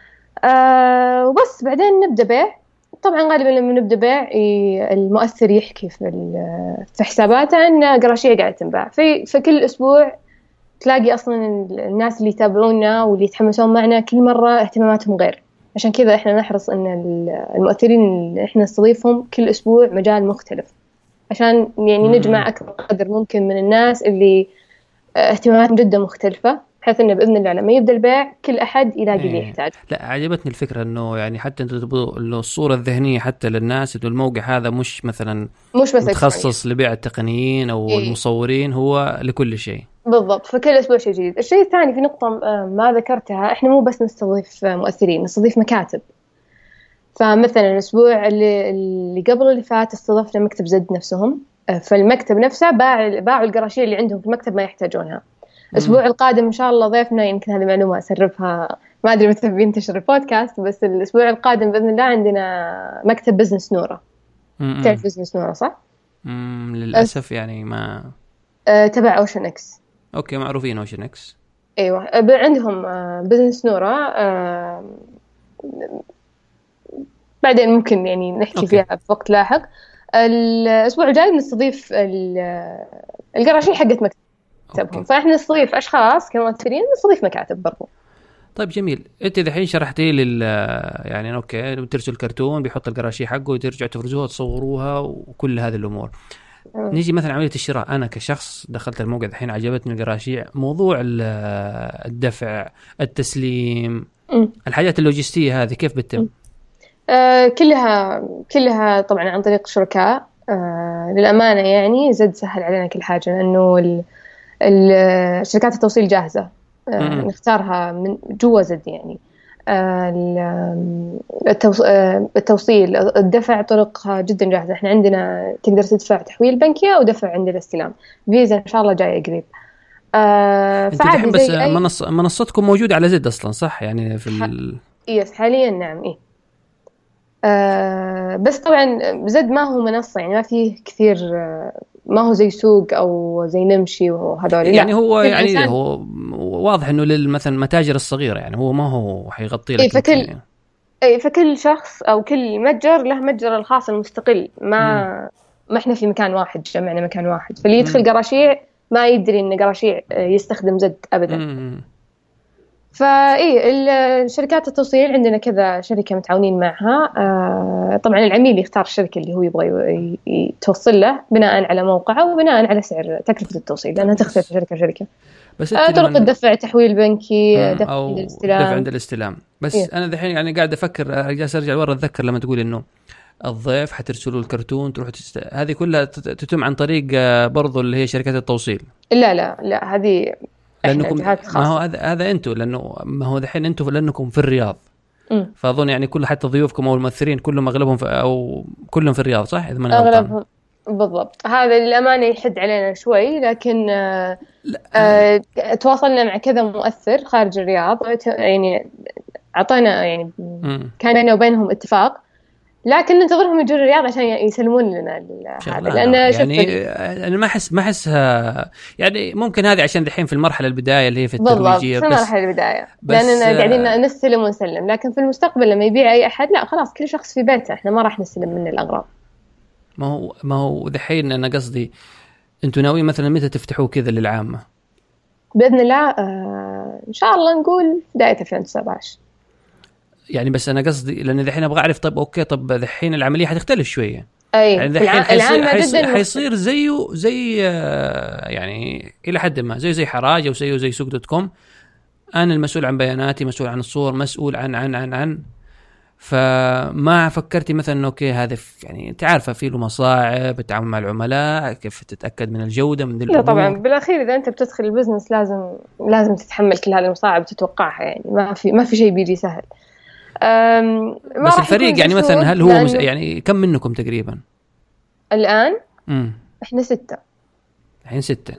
آه، وبس بعدين نبدأ بيع. طبعا غالبا لما نبدأ بيع المؤثر يحكي في في حساباته أن قراشيع قاعدة تنباع. في في كل أسبوع تلاقي أصلا الناس اللي يتابعونا واللي يتحمسون معنا كل مرة اهتماماتهم غير. عشان كذا إحنا نحرص أن المؤثرين اللي إحنا نستضيفهم كل أسبوع مجال مختلف عشان يعني نجمع أكبر قدر ممكن من الناس اللي اهتماماتهم جدا مختلفة، بحيث إنه بإذن الله لما يبدأ البيع كل أحد يلاقي اللي يحتاج. لا عجبتني الفكرة إنه يعني حتى أنتوا تبغوا إنه الصورة الذهنية حتى للناس إنه الموقع هذا مش مثلا مش بس متخصص لبيع التقنيين أو إيه؟ المصورين، هو لكل شيء بالضبط. فكل أسبوع شيء جديد. الشيء الثاني في نقطة ما ذكرتها، إحنا مو بس نستضيف مؤثرين، نستضيف مكاتب. فمثلا الأسبوع اللي, اللي قبل اللي فات استضفنا مكتب زد نفسهم. فالمكتب نفسه باع باعوا القراشيع اللي عندهم في المكتب ما يحتاجونها. الأسبوع القادم إن شاء الله ضيفنا، يمكن هذه معلومة أسربها، ما أدري متى بينتشر البودكاست، بس الأسبوع القادم بإذن الله عندنا مكتب بزنس نورة. تعرف بزنس نورة صح؟ امم للأسف يعني ما أه تبع أوشن إكس. أوكي معروفين أوشن إكس. أيوة عندهم أه بزنس نورة. أه بعدين ممكن يعني نحكي أوكي. فيها في وقت لاحق. الأسبوع الجاي بنستضيف القراشي حقت مكتبهم، فإحنا نستضيف أشخاص كممثلين، نستضيف مكاتب برضو. طيب جميل. انت الحين شرحتي لي يعني اوكي بترسل كرتون بيحط القراشي حقه وترجع تفرزوها تصوروها وكل هذه الامور. أه. نيجي مثلا عمليه الشراء، انا كشخص دخلت الموقع الحين عجبتني القراشي، موضوع الدفع التسليم م. الحاجات اللوجستيه هذه كيف بتتم؟ آه كلها كلها طبعا عن طريق شركاء. آه للامانه يعني زد سهل علينا كل حاجه، لانه شركات التوصيل جاهزه. آه نختارها من جوا زد يعني. آه التوصيل الدفع طرقها جدا جاهزه. احنا عندنا تقدر تدفع تحويل بنكي او دفع عند الاستلام. فيزا ان شاء الله جايه قريب. آه فعادي بس أي... منص... منصتكم موجوده على زد اصلا صح يعني في ال... يس حاليا نعم. ايه آه بس طبعا زد ما هو منصة يعني، ما فيه كثير، ما هو زي سوق أو زي نمشي وهذول. يعني هو يعني هو واضح إنه للمثلا متاجر الصغيرة يعني، هو ما هو حيغطي لك. إيه فكل يعني. إيه فكل شخص أو كل متجر له متجر الخاص المستقل. ما م. ما إحنا في مكان واحد، جمعنا مكان واحد، فاللي يدخل قراشيع ما يدري إن قراشيع يستخدم زد أبدا. م. فإيه الشركات التوصيل عندنا كذا شركة متعاونين معها. آه طبعا العميل يختار الشركة اللي هو يبغى يتوصل له بناء على موقعه وبناء على سعر تكلفة التوصيل، لأنها تختلف شركة شركة. بس آه طرق الدفع تحويل بنكي، دفع عند الاستلام. دفع عند الاستلام. بس إيه؟ أنا دحين يعني قاعد أفكر، جالس أرجع ورا أتذكر لما تقول إنه الضيف حترسلوا الكرتون تروح تست... هذه كلها تتم عن طريق برضو اللي هي شركات التوصيل. لا لا لا هذه لأنكم ما هو هذا هذا أنتوا، لأنه ما هو دحين أنتوا لأنكم في الرياض. م. فأظن يعني كل حتى ضيوفكم أو الممثلين كلهم أغلبهم في أو كلهم في الرياض صح؟ إذا ما أغلبهم بالضبط. هذا للأمانة يحد علينا شوي، لكن آه آه تواصلنا مع كذا مؤثر خارج الرياض يعني، أعطينا يعني م. كان بيننا وبينهم اتفاق، لكن ننتظرهم يجوا الرياض عشان يسلمون لنا هذا. لأن يعني أنا ما أحس ما أحسها يعني، ممكن هذه عشان دحين في المرحلة البداية اللي هي في الترويجية، في المرحلة البداية لأننا قاعدين نستلم ونسلم، لكن في المستقبل لما يبيع أي أحد لا خلاص كل شخص في بيته، إحنا ما راح نستلم منه الأغراض. ما هو ما هو دحين أنا قصدي أنتوا ناويين مثلا متى تفتحوا كذا للعامة؟ بإذن الله آه إن شاء الله نقول بداية ألفين وتسعة عشر يعني. بس أنا قصدي لأن دحين أبغى أعرف طب أوكي طب دحين العملية حتختلف شوية. أي يعني دحين حيصير, حيصير, حيصير زيه زي يعني إلى حد ما زي زي حراج أو زيه زي سوق دوت كوم. أنا المسؤول عن بياناتي، مسؤول عن الصور، مسؤول عن عن عن عن فما فكرتي مثلا أوكي هذا يعني أنت عارفة فيه له مصاعب التعامل مع العملاء، كيف تتأكد من الجودة من لا طبعا بالأخير إذا أنت بتدخل البزنس لازم لازم تتحمل كل هذه المصاعب تتوقعها يعني، ما في ما في شيء بيجي سهل. بس الفريق يعني مثلا هل هو مس... يعني كم منكم تقريبا الآن؟ امم إحنا ستة الحين ستة.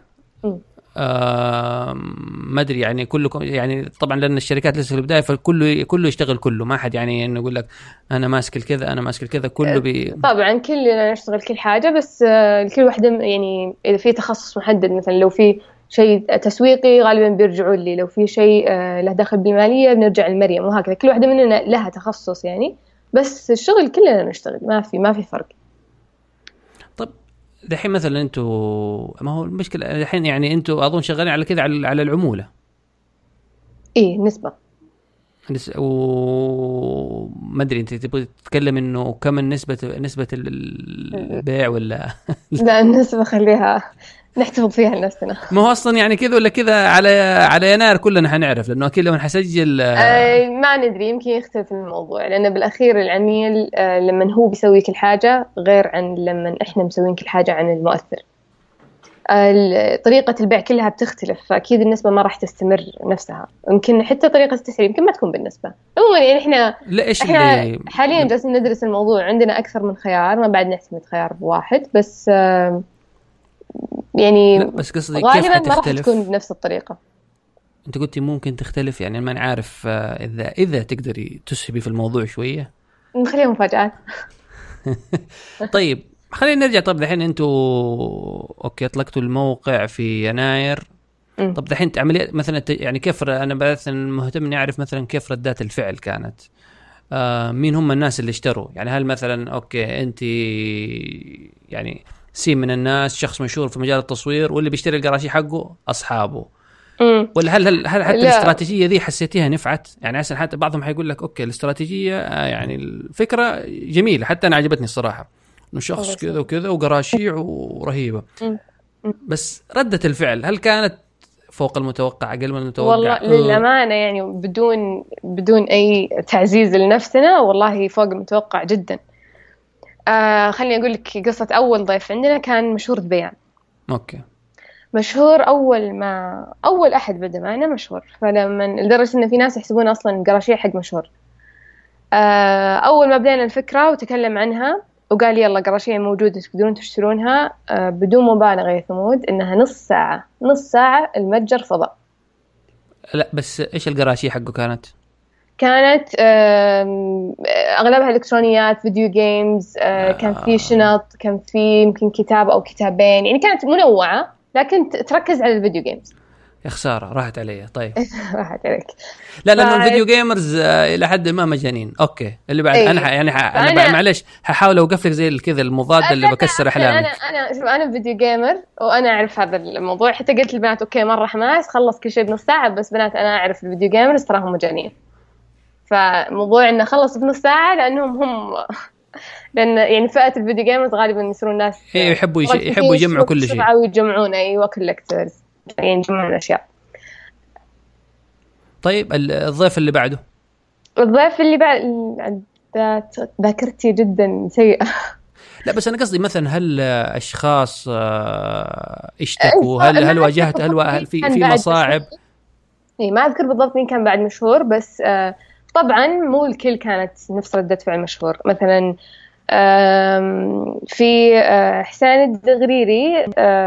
ما أدري يعني كلكم يعني طبعا لأن الشركات لسه في البداية فكله كله يشتغل كله، ما حد يعني إنه يقول لك أنا ماسك الكذا أنا ماسك الكذا، كله بي... طبعا كلنا نشتغل كل حاجة، بس كل واحدة يعني إذا في تخصص محدد مثلا لو في شيء تسويقي غالبا بيرجعوا لي، لو في شيء له دخل بالمالية بنرجع لمريم، وهكذا كل واحدة مننا لها تخصص يعني، بس الشغل كلنا نشتغل ما في ما في فرق. طب دحين مثلا انتوا ما هو المشكلة دحين يعني انتوا اظن شغالين على كذا على على العمولة. ايه نسبة نس... وما ادري انت تبغى تتكلم انه كم النسبة نسبة البيع ولا لا النسبة خليها نحتفظ فيها لنفسنا. ما هو اصلا يعني كذا ولا كذا على على يناير كلنا حنعرف، لانه اكيد لما حسجل آه ما ندري يمكن يختلف الموضوع، لان بالاخير العميل آه لما هو بيسوي كل حاجه غير عن لما احنا مسوين كل حاجه عن المؤثر. آه طريقه البيع كلها بتختلف، فاكيد النسبه ما راح تستمر نفسها، يمكن حتى طريقه التسعير يمكن ما تكون بالنسبه. عموما يعني احنا احنا اللي... حاليا جالسين ندرس الموضوع، عندنا اكثر من خيار، ما بعد نعتمد خيار واحد بس. آه يعني بس غالبا ما راح تكون بنفس الطريقة. انت قلتي ممكن تختلف، يعني ما نعرف اذا اذا تقدري تسهبي في الموضوع شويه. نخليها مفاجآت. طيب خلينا نرجع. طب دحين انتوا اوكي اطلقتوا الموقع في يناير. م. طب دحين عمليه مثلا يعني كيف، انا مثلا مهتم اني اعرف مثلا كيف ردات الفعل كانت، آه مين هم الناس اللي اشتروا؟ يعني هل مثلا اوكي انت يعني سين من الناس شخص مشهور في مجال التصوير واللي بيشتري القراشي حقه اصحابه، م. ولا هل هل, هل حتى لا. الاستراتيجيه ذي حسيتيها نفعت؟ يعني عشان حتى بعضهم حيقول لك اوكي الاستراتيجيه آه يعني الفكره جميله، حتى انا عجبتني الصراحه انه شخص كذا وكذا وقراشيع ورهيبه، م. م. بس ردة الفعل هل كانت فوق المتوقع اقل من المتوقع؟ والله للأمانة يعني بدون بدون أي تعزيز لنفسنا والله فوق المتوقع جدا. آه خليني أقول لك قصة أول ضيف عندنا كان مشهور بيان. اوكي. مشهور أول ما أول أحد بدأ معنا مشهور، فلما لدرجة إن في ناس يحسبون أصلاً قراشيع حق مشهور. آه أول ما بدينا الفكرة وتكلم عنها وقال يلا قراشيع موجودة تقدرون تشترونها، آه بدون مبالغة يا ثمود إنها نص ساعة نص ساعة المتجر فضاء. لا بس إيش القراشيع حقه كانت؟ كانت أغلبها إلكترونيات، فيديو جيمز، آه كان في شنط، كان في يمكن كتاب أو كتابين، يعني كانت منوعة لكن تركز على الفيديو جيمز. يا خسارة راحت علي. طيب راحت عليك. لا لأنه ف... الفيديو جيمرز إلى حد ما مجانين. أوكي اللي بعد أيه. أنا ح... يعني ح... أنا, أنا معلش هحاول أوقف لك زي كذا المضاد اللي بكسر أحلامك. أنا أنا شوف أنا فيديو جيمر وأنا أعرف هذا الموضوع، حتى قلت للبنات أوكي مرة حماس خلص كل شيء بنص ساعة، بس بنات أنا أعرف الفيديو جيمرز تراهم مجانين، فموضوع إنه خلص بنص ساعة لأنهم هم لأن يعني فئة الفيديو جيمرز غالبا يصيرون ناس إيه يحبوا يش... يحبوا يجمعوا كل شيء ويجمعون أيوة كولكترز يعني يجمعون أشياء. طيب الضيف اللي بعده؟ الضيف اللي بعد ذاكرتي جدا سيئة. لا بس أنا قصدي مثلا هل أشخاص اشتكوا؟ هل هل واجهت هل, هل في في مصاعب؟ إيه ما أذكر بالضبط مين كان بعد مشهور، بس طبعا مو الكل كانت نفس ردة فعل مشهور. مثلا في حسين الدغريري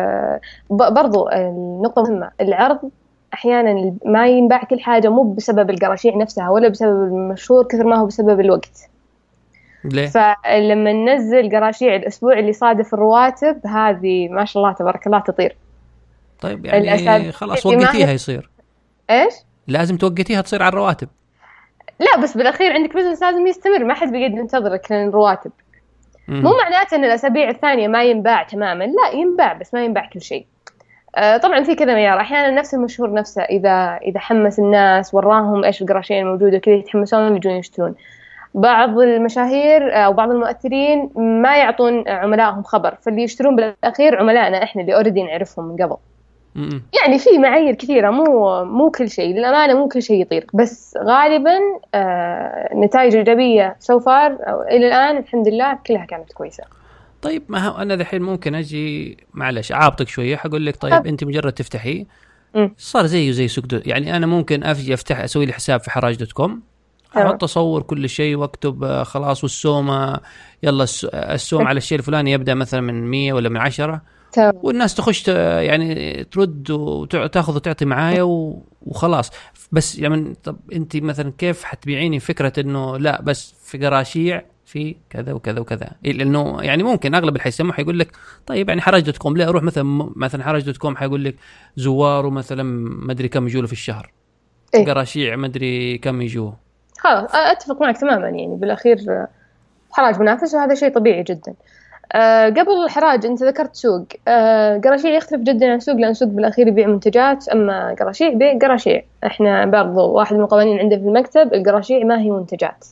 برضو النقطة مهمة، العرض أحياناً ما ينباع كل حاجة مو بسبب القراشيع نفسها ولا بسبب المشهور كثر ما هو بسبب الوقت. ليه؟ فلما ننزل قراشيع الأسبوع اللي صادف الرواتب هذه ما شاء الله تبارك الله تطير. طيب يعني خلاص وقتيها يصير إيش؟ لازم توقتيها تصير على الرواتب. لا بس بالأخير عندك بزنس لازم يستمر، ما حد بيقعد ينتظرك لين الرواتب. مم. مو معناته أن الأسابيع الثانية ما ينباع تماماً، لا ينباع بس ما ينباع كل شيء. طبعا في كذا معيار، احيانا نفس المشهور نفسه اذا اذا حمس الناس وراهم ايش القراشين الموجوده كذا يتحمسون ويجون يشترون. بعض المشاهير او بعض المؤثرين ما يعطون عملائهم خبر، فاللي يشترون بالاخير عملائنا احنا اللي اوريدي نعرفهم من قبل. م- يعني في معايير كثيره، مو مو كل شيء للامانه، مو كل شيء يطير، بس غالبا آه نتائج ايجابيه سو فار الى الان الحمد لله كلها كانت كويسه. طيب ما هو أنا ذحين ممكن أجي معلش عابطك شوية حقول لك طيب أب. أنت مجرد تفتحي صار زيه زي سوق دو. يعني أنا ممكن أجي أفتح أسوي لي حساب في حراج دوت كوم، أحط أصور كل شيء وأكتب خلاص والسوم يلا السوم على الشيء الفلاني يبدأ مثلا من مية ولا من عشرة، والناس تخش يعني ترد وتأخذ وتعطي معايا وخلاص. بس يعني طب أنت مثلا كيف حتبيعيني فكرة إنه لا بس في قراشيع في كذا وكذا وكذا؟ لأنه يعني ممكن أغلب اللي حيسمعوا حيقول لك طيب يعني حراج دوت كوم، لا أروح مثلا مثلا حراج دوت كوم حيقول لك زواره مثلا ما أدري كم يجوا في الشهر، إيه؟ قراشيع ما أدري كم يجوا. خلاص أتفق معك تماما، يعني بالأخير حراج منافس وهذا شيء طبيعي جدا. أه قبل الحراج أنت ذكرت سوق، أه قراشيع يختلف جدا عن سوق، لأن سوق بالأخير يبيع منتجات، أما قراشيع بيع قراشيع. إحنا برضو واحد من القوانين عندنا في المكتب القراشيع ما هي منتجات.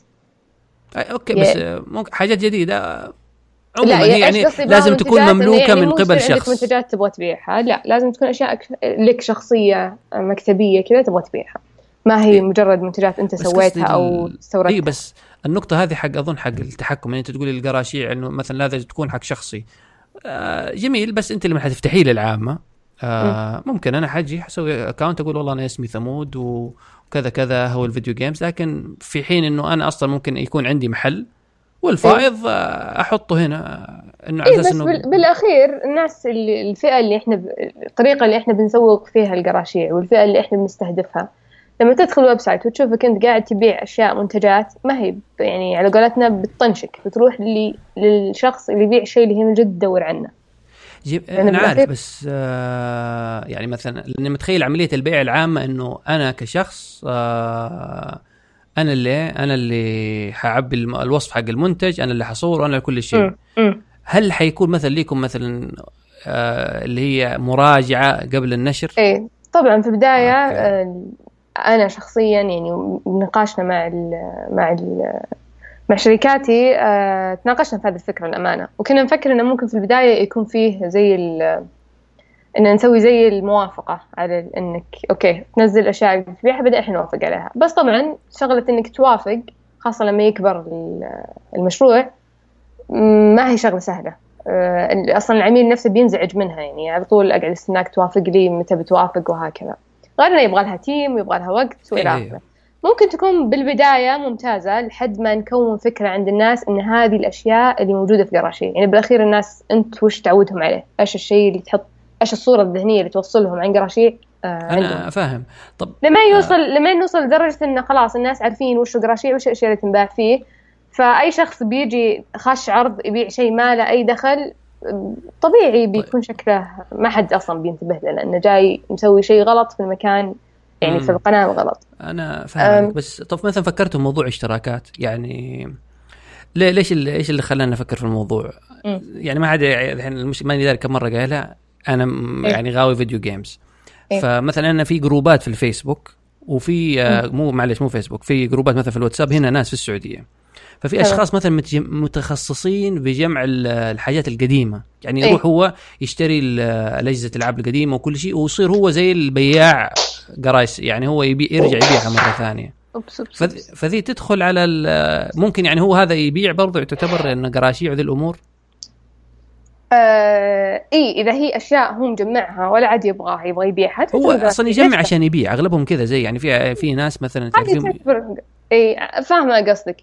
اوكي بس ممكن حاجات جديده عموما هي يعني لازم تكون مملوكه يعني من قبل شخص. منتجات تبغى تبيعها لا، لازم تكون اشياء لك شخصيه مكتبيه كذا تبغى تبيعها، ما هي مجرد منتجات انت سويتها او استوردتها. اي بس النقطه هذه حق اظن حق التحكم، يعني انت تقولي القراشيع انه مثلا لازم تكون حق شخصي. آه جميل، بس انت اللي حتفتحيه للعامه. آه ممكن انا حاجي حسوي اكاونت اقول والله انا اسمي ثمود وكذا كذا هو الفيديو جيمز، لكن في حين انه انا اصلا ممكن يكون عندي محل والفائض احطه هنا انه إيه على اساس بس انه بال- بالاخير الناس اللي الفئه اللي احنا ب... الطريقه اللي احنا بنسوق فيها القراشيع والفئه اللي احنا بنستهدفها، لما تدخل ويب سايت وتشوفك انت قاعد تبيع اشياء منتجات ما هي ب- يعني على قولتنا بتطنشك، بتروح للي... للشخص اللي يبيع الشيء اللي هي من جد تدور عنه. جيب لأن انا عارف بالأخير- بس آه يعني مثلا لاني متخيل عمليه البيع العامه انه انا كشخص آه انا اللي انا اللي حعبي الم- الوصف حق المنتج، انا اللي حصور، انا كل شيء. مم. مم. هل حيكون مثلا ليكم مثلا آه اللي هي مراجعه قبل النشر؟ ايه طبعا في البداية أوكي. آه، أنا شخصيا يعني نقاشنا مع ال مع ال مع شركاتي آه، تناقشنا في هذه الفكرة الأمانة، وكنا نفكر إنه ممكن في البداية يكون فيه زي ال إن نسوي زي الموافقة على ال- إنك أوكي تنزل الأشياء اللي تبيعها، بدأ إحنا نوافق عليها. بس طبعا شغلة إنك توافق خاصة لما يكبر ال- المشروع ما هي شغلة سهلة. آه، أصلا العميل نفسه بينزعج منها، يعني على طول أقعد استناك توافق لي متى بتوافق وهكذا، غير إنه يبغى لها تيم ويبغى لها وقت وإلى إيه. آخره. ممكن تكون بالبداية ممتازة لحد ما نكون فكرة عند الناس إن هذه الأشياء اللي موجودة في قراشي. يعني بالأخير الناس أنت وش تعودهم عليه، إيش الشيء اللي تحط، إيش الصورة الذهنية اللي توصلهم عن قراشي آه انا عندهم. فاهم. طب لما يوصل آه. لما نوصل لدرجة إن خلاص الناس عارفين وش قراشي وش الأشياء اللي تنباع فيه، فأي شخص بيجي خش عرض يبيع شيء ما له أي دخل طبيعي بيكون شكله ما حد أصلا بينتبه له، لأنه جاي مسوي شيء غلط في المكان، يعني في القناة غلط. أنا فاهم. بس طب مثلا فكرت في موضوع اشتراكات، يعني ليه ليش اللي إيش اللي خلانا نفكر في الموضوع؟ م. يعني ما عاد الحين المش... ما ندري كم مرة قايلها أنا م... إيه؟ يعني غاوي فيديو جيمز. إيه؟ فمثلا أنا في جروبات في الفيسبوك وفي آه مو معلش مو فيسبوك، في جروبات مثلا في الواتساب هنا ناس في السعودية، ففي أشخاص مثلا متخصصين بجمع الحاجات القديمة، يعني يروح إيه؟ هو يشتري الأجهزة الألعاب القديمة وكل شيء، ويصير هو زي البياع قرايس، يعني هو يبيع يرجع يبيعها مرة ثانية. فذي تدخل على ممكن يعني هو هذا يبيع برضه تعتبر إنه قراشي وذي الأمور. آه إيه إذا هي أشياء هو مجمعها ولا عاد يبغاها يبغى يبيعها، هو أصلا يجمع عشان يبيع، أغلبهم كذا زي يعني في في ناس مثلا تعرفين. إيه فاهمة قصدك.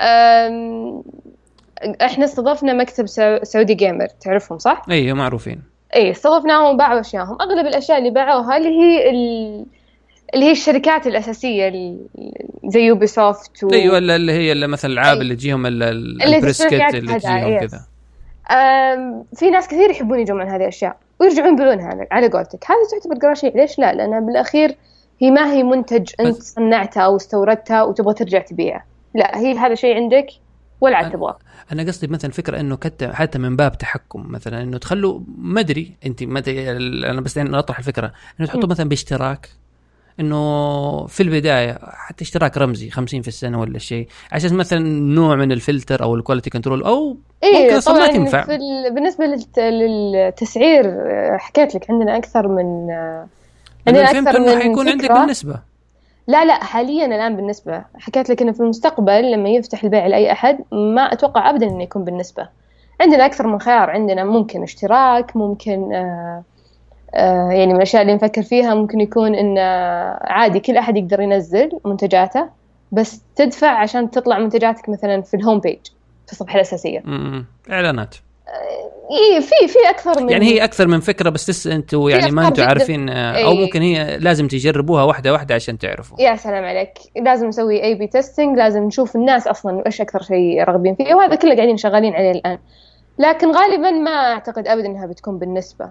إحنا استضفنا مكتب سعودي جيمر، تعرفهم صح؟ إيه معروفين. إيه استضفناهم وباعوا أشياءهم، أغلب الأشياء اللي باعوها اللي هي ال... اللي هي الشركات الأساسية زي يوبي سوفت و... أيوة اللي هي اللي مثل الألعاب اللي تجيهم البريسكت اللي تجيهم كذا. في ناس كثير يحبون يجمعون هذه الأشياء ويرجعون يبيعونها على قولتك، هذه تعتبر قراشيع. ليش لا؟ لأنها بالأخير هي ما هي منتج أنت صنعتها أو استوردتها وتبغى ترجع تبيعه، لا هي هذا شيء عندك ولا عاد تبغاه. أنا قصدي مثلا فكرة إنه حتى من باب تحكم مثلا إنه تخلوا ما أدري أنت ما أنا بس يعني أطرح الفكرة إنه تحطوا مثلا باشتراك، إنه في البداية حتى اشتراك رمزي خمسين في السنة ولا شيء، عشان مثلا نوع من الفلتر أو الكواليتي كنترول أو إيه ممكن أصلا ما تنفع. في بالنسبة للتسعير حكيت لك عندنا أكثر من عندنا أكثر من حيكون عندك بالنسبة. لا لا حاليا الآن بالنسبة حكيت لك إنه في المستقبل لما يفتح البيع لأي أحد ما أتوقع أبدا إنه يكون بالنسبة. عندنا أكثر من خيار، عندنا ممكن اشتراك، ممكن آه آه يعني من الأشياء اللي نفكر فيها ممكن يكون إنه عادي كل أحد يقدر ينزل منتجاته بس تدفع عشان تطلع منتجاتك مثلا في الهوم بيج في الصفحة الأساسية. امم إعلانات. إيه في في أكثر من يعني هي أكثر من فكرة، بس لسه أنتوا يعني ما أنتوا عارفين أو ممكن هي لازم تجربوها واحدة واحدة عشان تعرفوا. يا سلام عليك، لازم نسوي أي بي تيستينج، لازم نشوف الناس أصلاً إيش أكثر شيء راغبين فيه، وهذا كله قاعدين شغالين عليه الآن. لكن غالباً ما أعتقد أبداً إنها بتكون بالنسبة،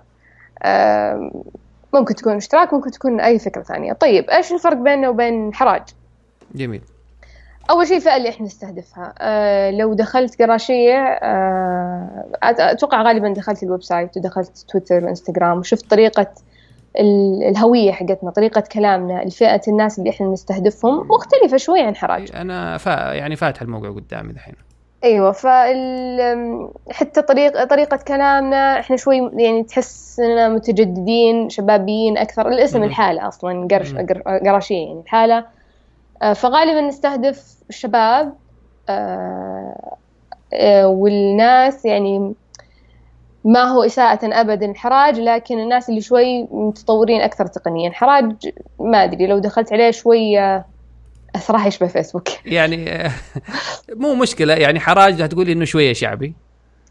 ممكن تكون اشتراك، ممكن تكون أي فكرة ثانية. طيب إيش الفرق بيننا وبين حراج؟ جميل. أول شيء فئة اللي إحنا نستهدفها، أه لو دخلت قراشية أه أتوقع غالباً دخلت الويب سايت ودخلت تويتر وإنستغرام وشفت طريقة الهوية حقتنا، طريقة كلامنا، الفئة الناس اللي إحنا نستهدفهم مختلفة شوي عن حراج. أنا فا يعني فاتح الموقع قدامي دحين. أيوة، فال حتى طريقة طريقة كلامنا إحنا شوي يعني تحس إننا متجددين شبابيين أكثر. الاسم الحالة أصلاً قرش قراشية يعني الحالة، فغالباً نستهدف الشباب والناس يعني ما هو إساءة أبداً حراج، لكن الناس اللي شوي متطورين أكثر تقنياً. حراج ما أدري لو دخلت عليه شوي صراحة يشبه فيسبوك يعني مو مشكلة، يعني حراج هتقولي إنه شوية شعبي.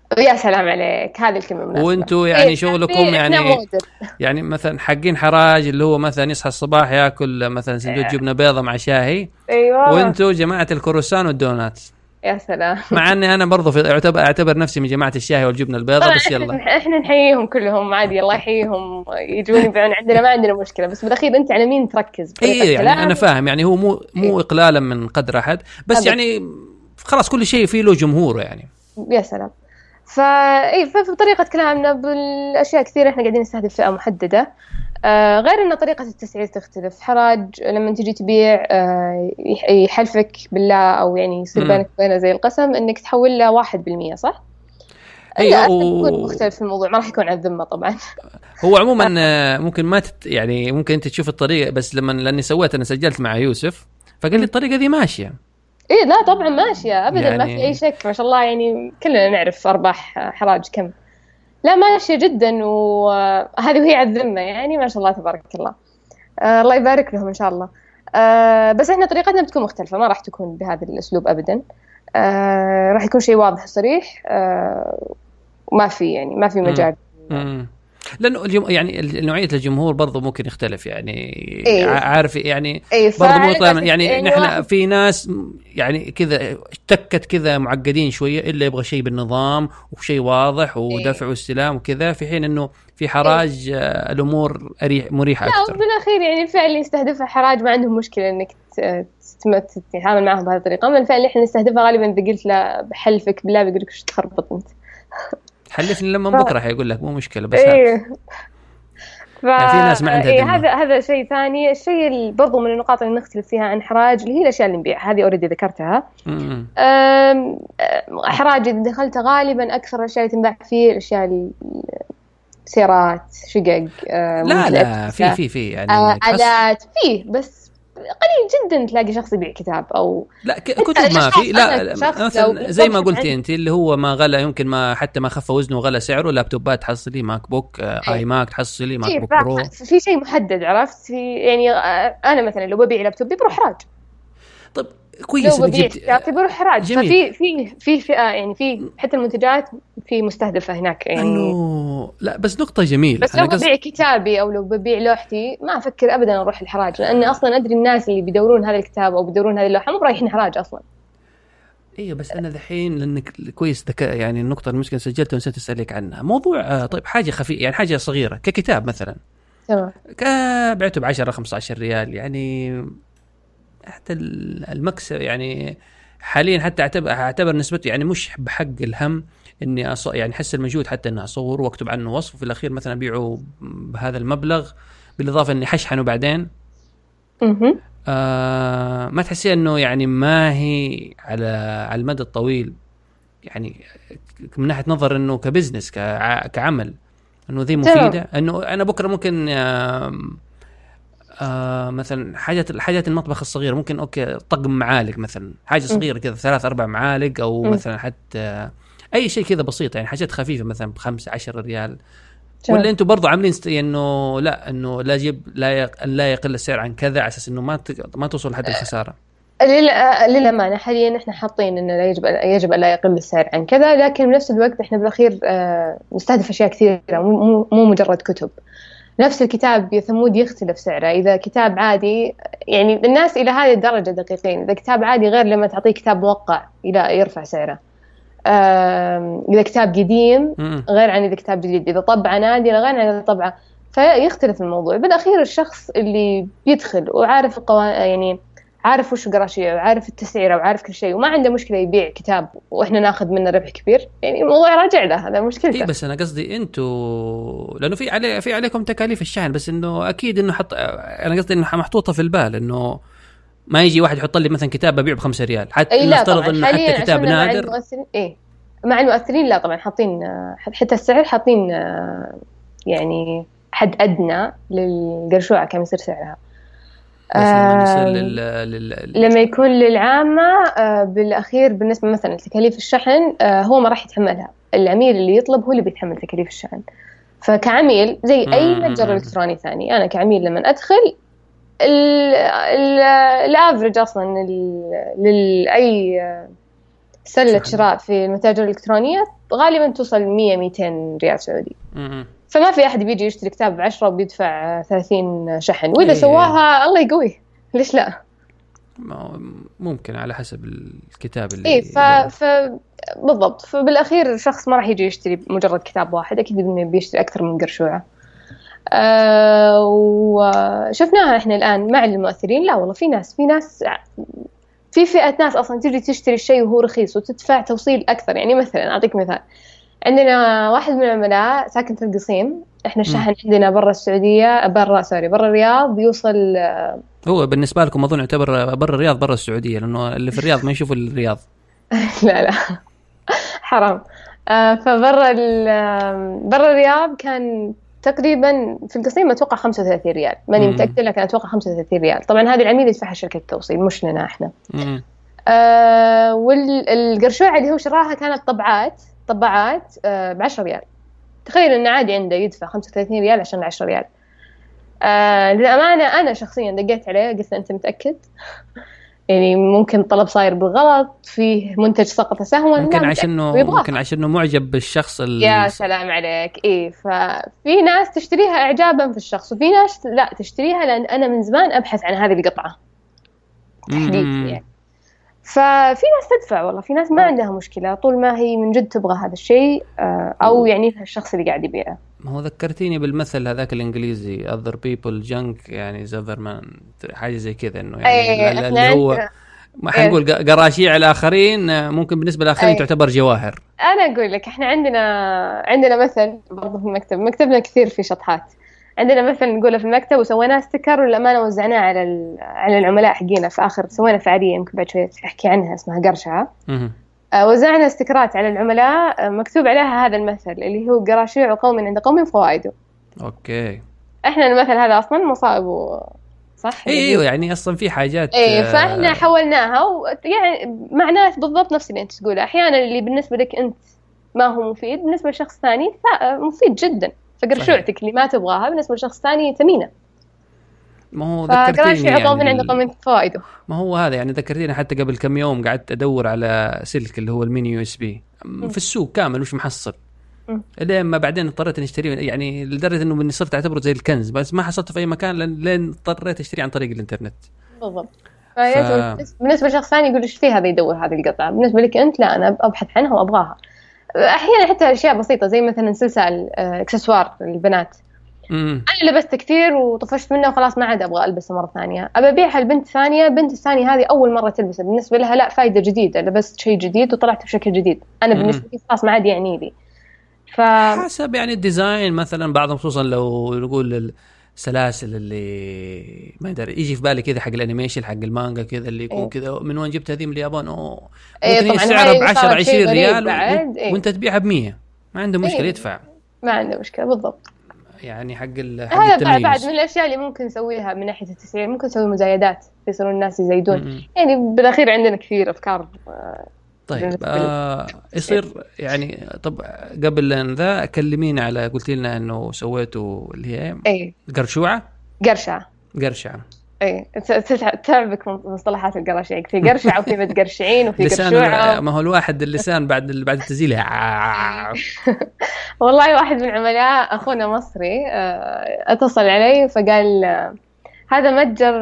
يا سلام عليك، هذه الكلمة مناسبة. وانتوا يعني إيه شغلكم يعني يعني مثلا حقين حراج اللي هو مثلا يصحى الصباح ياكل مثلا سندوتش جبنة بيضة مع شاهي. ايوه. وانتوا جماعة الكروسان والدونات. يا سلام. مع اني انا برضو في اعتبر اعتبر نفسي من جماعة الشاهي والجبنة البيضة، بس يلا احنا نحييهم كلهم عادي، الله يحييهم يجون يبيعون عندنا، ما عندنا مشكلة. بس بالاخير انت على مين تركز؟ اي يعني انا فاهم، يعني هو مو مو اقلالا من قدر احد، بس أبد. يعني خلاص كل شيء فيه له جمهوره يعني. يا سلام. فاي ففي طريقة كلامنا بالاشياء كثيرة احنا قاعدين نستهدف فئة محددة. آه غير ان طريقة التسعير تختلف. حراج لما تجي تبيع آه يحلفك بالله او يعني يصير بينك وبينه زي القسم انك تحول له واحد بالمية، صح؟ ايوه يكون مختلف في الموضوع، ما راح يكون على الذمة طبعا. هو عموما ممكن ما تت يعني ممكن انت تشوف الطريقة، بس لما لاني سويت انا سجلت مع يوسف فقال لي الطريقة دي ماشية. إيه لا طبعا ماشية أبدا يعني... ما في أي شك ما شاء الله، يعني كلنا نعرف أرباح حراج كم، لا ماشية جدا، وهذه وهي على الذمة يعني ما شاء الله تبارك الله. آه الله يبارك لهم إن شاء الله. آه بس إحنا طريقتنا بتكون مختلفة، ما راح تكون بهذا الأسلوب أبدا. آه راح يكون شيء واضح وصريح، آه وما في يعني ما في مجال. مم. لانه الجم... يعني نوعيه الجمهور برضه ممكن يختلف يعني. إيه؟ عارف يعني إيه برضه مو يعني إيه نحن في ناس يعني كذا تكت كذا معقدين شويه، الا يبغى شيء بالنظام وشيء واضح ودفع واستلام وكذا، في حين انه في حراج إيه؟ الامور أريح مريحه اكثر. لا بالاخير يعني الفئه اللي يستهدفها حراج ما عندهم مشكله انك تتعامل معهم بهذه الطريقه، اما الفئه اللي احنا نستهدفها غالبا اذا قلت له بحلفك بالله بيقول لك ايش تخربط انت. حلفني لما بكره حيقول لك مو مشكله بس إيه. ف... يعني في ناس ما عندها إيه هذا هذا شيء ثاني. الشيء اللي برضو من النقاط اللي نختلف فيها عن حراج اللي هي الاشياء اللي نبيعها، هذه اوريدي ذكرتها. أم... حراج اذا دخلت غالبا اكثر الاشياء اللي تنباع فيه الاشياء سيارات شقق. لا لا في في في يعني آلات فيه، بس قليل جدا تلاقي شخص يبيع كتاب او لا كتب ما في. لا مثلا زي ما قلتي انت اللي هو ما غلى، يمكن ما حتى ما خف وزنه وغلى سعره. لابتوبات تحصلي ماك بوك اي ماك، تحصلي ماك بوك برو، في شيء محدد عرفت. في يعني انا مثلا لو ببيع لابتوب بروح حراج. طب كويس انك جبت كتاب بروح حراج. ففي في في فئه يعني في حتى المنتجات في مستهدفه هناك يعني انه لا بس نقطه جميله. بس لو ببيع كتابي او لو ببيع لوحتي ما افكر ابدا اروح الحراج، لاني اصلا ادري الناس اللي بيدورون هذا الكتاب او بيدورون هذه اللوحه مو رايحين حراج اصلا. ايوه بس انا ذحين لانك كويس ذكاء يعني النقطه المشكله سجلتها ونسيت اسالك عنها. موضوع طيب حاجه خفيفه يعني حاجه صغيره ككتاب مثلا تمام بعته ب عشرة خمسة عشر ريال يعني حتى المكسب يعني حاليا حتى اعتبر اعتبر نسبته يعني مش بحق الهم اني أص... يعني احس المجهود حتى اني اصور واكتب عنه وصف وفي الاخير مثلا ابيعه بهذا المبلغ بالاضافه اني حشحنه بعدين. اها آه ما تحسي انه يعني ما هي على على المدى الطويل يعني من ناحيه نظر انه كبزنس كع... كعمل انه ذي مفيده؟ انه انا بكره ممكن آه آه مثلا حاجات الحاجات المطبخ الصغيره ممكن اوكي طقم معالق مثلا حاجه صغيره كذا ثلاث اربع معالق او م. مثلا حتى اي شيء كذا بسيط يعني حاجات خفيفه مثلا بخمسة عشر ريال. ولا انتم برضو عاملين است... انه لا انه لا يجب لا يق... لا يقل السعر عن كذا على اساس انه ما ت... ما توصل لحد الخساره؟ للامانه حاليا احنا حاطين انه لا يجب يجب ان لا يقل السعر عن كذا، لكن بنفس الوقت احنا بالاخير نستهدف اشياء كثيره مو مو مجرد كتب. نفس الكتاب يا ثمود يختلف سعره. إذا كتاب عادي يعني الناس إلى هذه الدرجة دقيقين، إذا كتاب عادي غير لما تعطيه كتاب موقع إلى يرفع سعره. إذا كتاب قديم غير عن إذا كتاب جديد، إذا طبعة نادرة غير عن إذا طبعة، فيختلف الموضوع. بالأخير الشخص اللي بيدخل وعارف القوانين يعني عارف وش قراشية وعارف التسعيرة وعارف كل شيء وما عنده مشكلة يبيع كتاب وإحنا ناخذ منه ربح كبير، يعني الموضوع راجع له، هذا مشكلته. إيه بس أنا قصدي أنتوا لأنه في علي في عليكم تكاليف الشحن، بس إنه أكيد إنه حط أنا قصدي إنه محطوطة في البال إنه ما يجي واحد يحط لي مثلا كتاب ببيع بخمسة ريال حتى أي نفترض إنه حتى كتاب نادر. مع المؤثرين إيه مع المؤثرين لا طبعا حاطين حتى السعر حاطين يعني حد أدنى للقرشوعة كم يصير سعرها. لما, لل... لل... لما يكون للعامة بالأخير بالنسبة مثلا لتكاليف الشحن هو ما راح يتحملها، العميل اللي يطلب هو اللي بيتحمل تكاليف الشحن. فكعميل زي أي متجر إلكتروني ثاني أنا كعميل لما أدخل الافرج أصلا لأي سلة شراء في المتاجر الإلكترونية غالبا توصل مية ميتين ريال سعودي. م- فما في أحد بيجي يشتري كتاب بعشرة وبيدفع ثلاثين شحن، وإذا إيه. سواها الله يقويه، ليش لا؟ ممكن على حسب الكتاب اللي إيه ف... ف... بالضبط. فبالأخير الشخص ما راح يجي يشتري مجرد كتاب واحد، أكيد إنه بيشتري أكثر من قرشوعة. أه وشفناها إحنا الآن مع المؤثرين. لا والله في ناس في ناس في فئة ناس أصلا تيجي تشتري الشيء وهو رخيص وتدفع توصيل أكثر. يعني مثلا أعطيك مثال، عندنا واحد من العملاء ساكن في القصيم، إحنا الشحن م. عندنا برا السعودية برا سوري برا الرياض بيوصل. هو بالنسبة لكم أظن يعتبر برا الرياض برا السعودية، لأنه اللي في الرياض ما يشوفوا الرياض. لا لا حرام. آه فبرا برا الرياض كان تقريبا في القصيم أتوقع خمسة وثلاثين ريال، ماني متأكدة لكن أتوقع خمسة وثلاثين ريال. طبعا هذه العميل يدفعها شركة التوصيل مش لنا إحنا. آه والقرشوعة اللي هو شراها كانت طبعات طبعات آه بعشرة ريال. تخيل إن عادي عنده يدفع خمسة وثلاثين ريال عشان عشرة ريال. آه للأمانة أنا شخصيا دقيت عليه قلت أنت متأكد؟ يعني ممكن طلب صاير بالغلط، فيه منتج سقط سهوا، ممكن عشانه ممكن عشانه معجب بالشخص ال... يا سلام عليك. إيه ففي ناس تشتريها إعجابا في الشخص، وفي ناس لا تشتريها لأن أنا من زمان أبحث عن هذه القطعة تحديد يعني. ففي ناس تدفع والله، في ناس ما عندها مشكلة طول ما هي من جد تبغى هذا الشيء أو يعني الشخص اللي قاعد يبيعه. ما هو ذكرتيني بالمثل هذاك الإنجليزي other people junk يعني زفرمان حاجة زي كذا، إنه يعني اللي هو ما حنقول قراشيع الآخرين ممكن بالنسبة للآخرين أي. تعتبر جواهر. أنا أقول لك إحنا عندنا عندنا مثل برضه في المكتب، مكتبنا كثير في شطحات، عندنا مثل نقوله في المكتب وسويناه استيكر والأمانة وزعناه على على العملاء حقينا في آخر، سوينا فعالية يمكن بعد شوية أحكي عنها اسمها قرشعة. وزعنا استيكرات على العملاء مكتوب عليها هذا المثل اللي هو قراشيع قوم عند قوم فوائده. أوكي. إحنا المثل هذا أصلاً مصائبه صح؟ ايوه يعني اصلا في حاجات ايه فاحنا حولناها ويعني معناه بالضبط نفس اللي انت تقوله. احيانا اللي بالنسبه لك انت ما هو مفيد بالنسبه لشخص ثاني مفيد جدا، فقرشوعتك اللي ما تبغاها بالنسبه لشخص ثاني ثمينه. ما هو ذكرتيني يعني من عند قوم فوائده. ما هو هذا يعني ذكرتيني حتى قبل كم يوم قعدت ادور على سلك اللي هو الميني يو اس بي في السوق كامل مش محصل، لين ما بعدين اضطريت نشتريه يعني لدرجه انه من صرت اعتبره زي الكنز، بس ما حصلته في اي مكان لين اضطريت اشتريه عن طريق الانترنت. بالضبط. ف... بالنسبه لشخص ثاني يقول ايش فيه هذا يدور هذه القطعه، بالنسبه لك انت لا انا ابحث عنها وابغاها. احيانا حتى اشياء بسيطه زي مثلا سلسال اكسسوار للبنات، امم انا لبست كثير وطفشت منه وخلاص ما عاد ابغى البسه مره ثانيه، ابى ابيعها لبنت ثانيه، بنت الثانيه هذه اول مره تلبسه، بالنسبه لها لا فائده جديده، لبست شيء جديد وطلعت بشكل جديد، انا بالنسبه لي خلاص ما عاد يعني لي. ف... حسب يعني الديزاين مثلا بعضهم خصوصا لو نقول السلاسل اللي ما يقدر يجي في بالي كذا حق الانيميشن حق المانجا كذا اللي يكون إيه. كذا من وين جبت هذه من اليابان اوه ممكن إيه سعرها بعشرة عشرين ريال و... إيه. وانت تبيعها بمية ما عنده مشكله إيه. يدفع ما عنده مشكله بالضبط. يعني حق ال حق التمييز بعد من الاشياء اللي ممكن نسويها من ناحيه التسعير، ممكن نسوي مزايدات يصيرون الناس يزيدون م-م. يعني بالاخير عندنا كثير افكار. طيب آه يصير يعني طب قبل ذا كلمينا على قلتي لنا انه سويتوا اللي هي ايه قرشوعه قرشعه قرشعه ايه تعبك من مصطلحات القراشيع، في قرشعه وفي متقرشعين وفي قرشوعه. ما هو الواحد اللسان بعد بعد التسجيل والله واحد من عملاء اخونا مصري اتصل علي فقال هذا متجر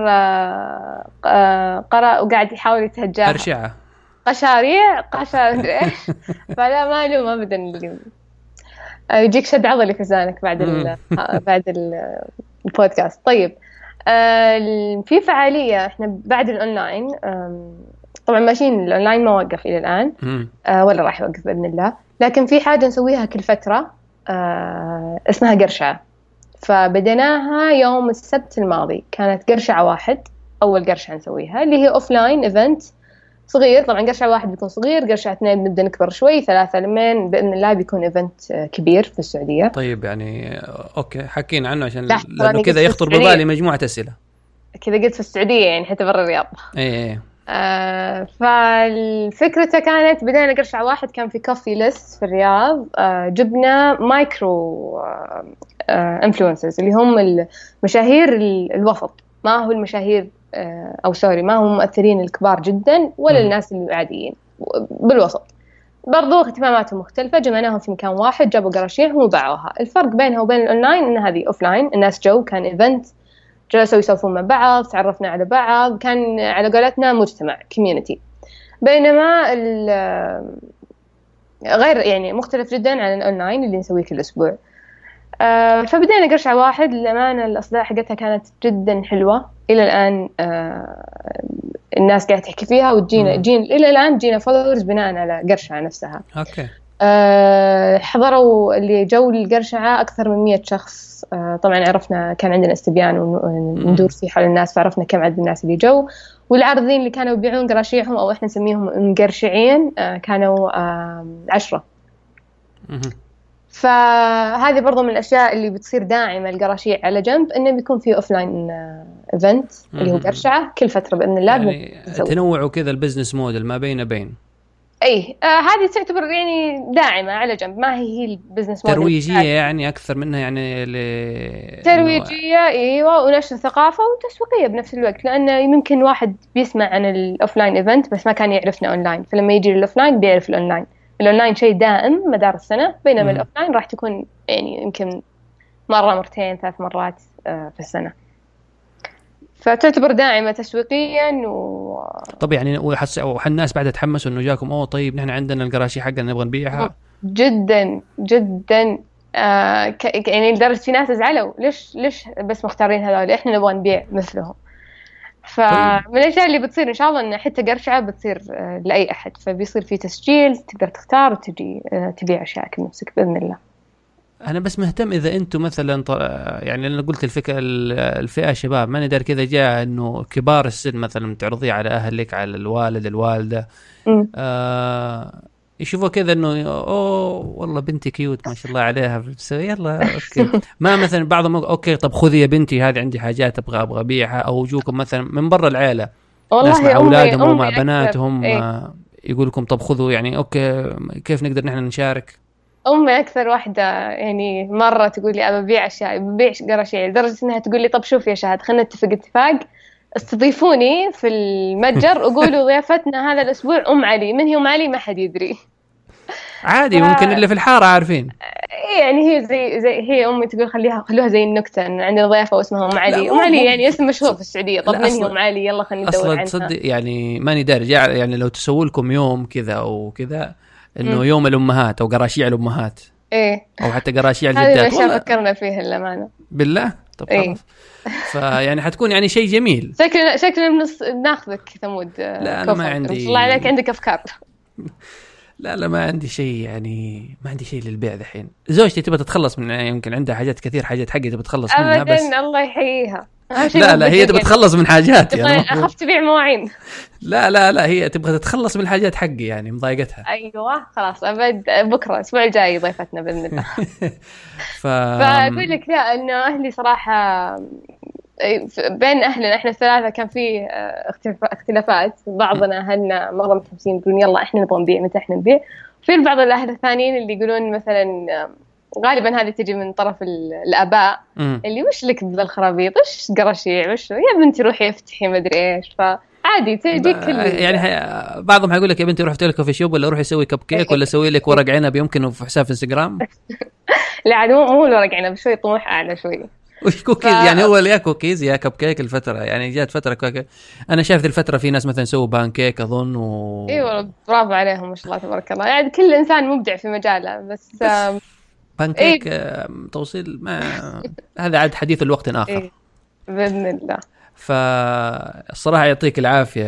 قرأ وقاعد يحاول يتهجاه قرشعه قشاريع قشاريع فلا ما له ما بدنا اللي يجيك شد عضلي في لسانك بعد ال بعد البودكاست. طيب آه في فعالية احنا بعد الأونلاين طبعا ماشيين الأونلاين ما وقف إلى الآن آه ولا راح يوقف بإذن الله، لكن في حاجة نسويها كل فترة آه اسمها قرشعة، فبديناها يوم السبت الماضي، كانت قرشعة واحد أول قرشعة نسويها اللي هي أوفلاين إيفنت صغير. طبعا قرشعة واحد بيكون صغير، قرشعة اثنين بنبدأ نكبر شوي، ثلاثة لمن بإذن الله بيكون إيفنت كبير في السعودية. طيب يعني أوكي حكينا عنه عشان لأنه كذا يخطر ببالي مجموعة أسئلة كذا قلت في السعودية يعني حتى برا الرياض. إيه آه فالفكرة كانت بدأنا قرشعة واحد كان في كوفي ليست في الرياض، آه جبنا مايكرو آه آه انفلونسرز اللي هم المشاهير الوسط، ما هو المشاهير أو سوري ما هم مؤثرين الكبار جدا ولا م. الناس العاديين، بالوسط. برضو اهتماماتهم مختلفة، جمعناهم في مكان واحد، جابوا قراشيعهم وباعوها. الفرق بينها وبين الأونلاين إن هذه أوفلاين، الناس جو، كان إيفنت، جلسوا يسولفون مع بعض، تعرفنا على بعض، كان على قولتنا مجتمع كوميونتي. بينما غير يعني مختلف جدا عن الأونلاين اللي نسويه كل أسبوع. آه فبدينا قرشة واحد. للأمانة الأصداء حقتها كانت جدا حلوة إلى الآن. آه الناس قاعدة تحكي فيها وتجينا جين إلى الآن جينا فولورز بناء على قرشة نفسها. أوكي. آه حضروا اللي جو القرشعة أكثر من مية شخص. آه طبعا عرفنا كان عندنا استبيان وندور في حول الناس، فعرفنا كم عدد الناس اللي جو. والعارضين اللي كانوا يبيعون قراشيعهم أو إحنا نسميهم مقرشعين آه كانوا آه عشرة. فهذه برضو من الأشياء اللي بتصير داعمة القراشيع على جنب، إنه بيكون فيه أوفلاين إيفنت اللي هو قرشعة كل فترة بإذن الله. يعني تنوعوا كذا البزنس موديل ما بين بين. أي آه هذه تعتبر يعني داعمة على جنب، ما هي هي البزنس موديل ترويجية يعني أكثر منها يعني ل... ترويجية أيوة، ونشر ثقافة وتسويقية بنفس الوقت. لأنه يمكن واحد بيسمع عن الأوفلاين إيفنت بس ما كان يعرفنا أونلاين، فلما يجي للأوفلاين بيعرف الأونلاين. الأونلاين شيء دائم مدار السنة، بينما الأوفلاين راح تكون يعني يمكن مرة مرتين ثلاث مرات في السنة. فتعتبر داعمة تسويقيا و... طب يعني وحس الناس بعد تحمسوا إنه جاكم أوه طيب نحن عندنا القراشي حقنا نبغى نبيعها. جدا جدا آه ك... يعني لدرجة في ناس زعلوا ليش ليش بس مختارين هذول، إحنا نبغى نبيع مثلهم. فمن الأشياء اللي بتصير إن شاء الله إن حتى قرشعة بتصير لأي أحد، فبيصير في تسجيل تقدر تختار وتجي تبيع أشياءك بنفسك بإذن الله. أنا بس مهتم إذا أنتم مثلا يعني أنا قلت الفكرة الفئة شباب ما ندر كذا جاء إنه كبار السن مثلا تعرضيه على أهلك على الوالد الوالدة آه يشوفوا كذا إنه أوه والله بنتي كيوت ما شاء الله عليها بتسوي يلا أوكي ما مثلا بعضهم أوكي طب خذي يا بنتي هذه عندي حاجات أبغى أبغى أبيعها، أو يجوكم مثلا من برا العائلة ناس مع أولادهم ومع بناتهم إيه؟ يقول لكم طب خذوا يعني أوكي كيف نقدر نحن نشارك. أمي أكثر واحدة يعني مرة تقول لي أبى أبيع أشياء ببيع قراشيع، لدرجة إنها تقول لي طب شوف يا شهد خلنا نتفق اتفاق استضيفوني في المتجر وقولوا ضيافتنا هذا الأسبوع أم علي. من هي أم علي ما حد يدري عادي ف... ممكن اللي في الحارة عارفين. يعني هي زي زي هي أمي تقول خليها خلوها زي النكتة إن عندنا ضيافة واسمها أم علي. أم علي يعني اسم مشهور في السعودية. طب من هي أم علي يلا خلينا ندور عنها. أصلا تصدق يعني ماني دارج يعني لو تسووا لكم يوم كذا أو كذا إنه م. يوم الأمهات أو قراشيع الأمهات إيه أو حتى قراشيع الجدات. هذه والله فكرنا فيها الأمانة بالله. طب إيه؟ خلاص فيعني حتكون يعني شيء جميل. شكلنا شكلنا ناخذك ثمود. لا أنا ما عندي الله عليك عندك أفكار. لا لا ما عندي شيء يعني ما عندي شيء للبيع ذحين. زوجتي تبغى تتخلص من يمكن عندها حاجات كثير حاجات حقي تبغى تتخلص منها بس الله يحييها. لا لا هي تبغى تتخلص من حاجات يعني أخاف تبيع مواعين. لا لا لا هي تبغى تتخلص من الحاجات حقي يعني مضايقتها. أيوة خلاص أبد بكرة الأسبوع الجاي ضيفتنا بإذن الله. ف... فأقول لك لا إنه أهلي صراحة بين أهلنا إحنا الثلاثة كان في اختلافات. بعضنا أهلنا مرة متحمسين يقولون يلا إحنا نبغى نبيع متى إحنا نبيع، وفي بعض الأهل الثانيين اللي يقولون مثلا غالبا هذه تجي من طرف الآباء اللي وش لك بالخرابيط وش قرشيع وش يا بنتي روحي افتحي ما أدري إيش. فعادي تجي كل يعني بعضهم هيقول لك يا بنتي روحي افتحي لك كوفي شوب ولا روحي سوي كب كيك ولا سوي لك ورق عنب يمكن في حساب انستغرام. لا عاد مو مو ورق عنب شوي طموح أعلى شوي. وش كوكيز ف... يعني هو يا كوكيز يا كب كيك الفترة يعني جات فترة كوكيز. أنا شايف ذي الفترة في ناس مثلا سووا بان كيك أظن و... إيوه برافو عليهم ما شاء الله تبارك الله. يعني كل إنسان مبدع في مجاله بس, بس بان كيك إيه؟ توصيل ما هذا عاد حديث الوقت آخر إيه؟ بإذن الله. فالصراحة يعطيك العافية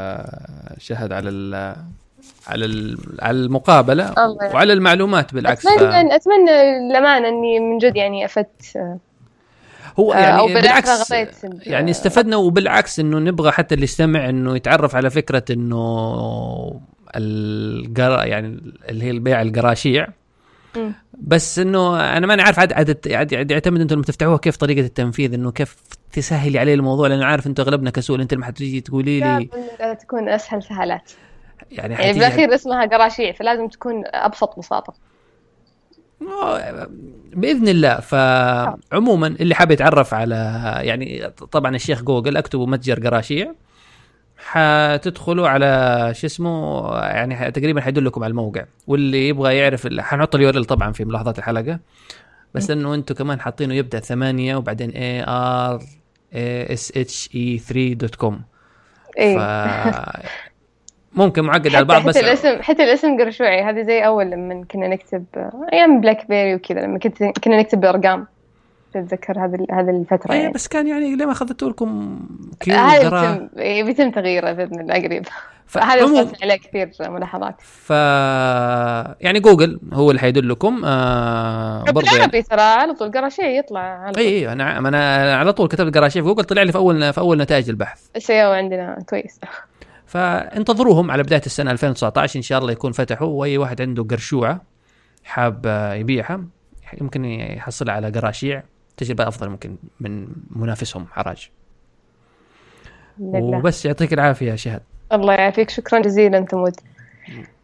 شهد على ال... على على المقابلة وعلى المعلومات بالعكس. أتمنى ف... أتمنى الأمانة إني من جد يعني أفدت هو يعني بالعكس يعني استفدنا وبالعكس إنه نبغى حتى اللي يستمع إنه يتعرف على فكرة إنه الجرا يعني اللي هي البيع القراشيع. بس إنه أنا ما نعرف عاد عاد عاد يعتمد أنتم تفتحوها كيف طريقة التنفيذ إنه كيف تسهل عليه الموضوع لأن عارف أنت أغلبنا كسول أنت لما حتيجي تقولي لي تكون أسهل سهلات يعني, يعني بالأخير اسمها قراشيع فلازم تكون أبسط بساطة بإذن الله. فعموما اللي حاب يتعرف على يعني طبعا الشيخ جوجل اكتبوا متجر قراشيع حتدخلوا على شو اسمه يعني تقريبا حيدلكم على الموقع، واللي يبغى يعرف حنحط اليو ار ال طبعا في ملاحظات الحلقه، بس انه انتم كمان حاطينه يبدا ثمانية وبعدين اي ار اس اتش اي ثري دوت كوم. ممكن معقد على البعض، بس حتى الاسم حتى الاسم قرشوعي، هذه زي اول لما كنا نكتب ايام بلاك بيري وكذا، لما كنت كنا نكتب بارقام، تتذكر هذه هذه الفتره يعني. يعني. بس كان يعني ليه ما اخذتوا لكم كيو هذا بيتم تغييره باذن الله قريب. هذا وصلت عليه كثير ملاحظات. ف يعني جوجل هو اللي حيدلكم آه برضه يعني ترى على طول قراشي يطلع على طول. اي انا انا على طول كتبت قراشي في جوجل طلع لي في اول في اول نتائج البحث. السيو عندنا كويس. فانتظروهم على بدايه السنه ألفين وتسعة عشر ان شاء الله يكون فتحوا، واي واحد عنده قرشوعه حاب يبيعها يمكن يحصلها على قراشيع تجربه افضل ممكن من منافسهم حراج. وبس يعطيك العافيه يا شهد. الله يعافيك، شكرا جزيلا تمود.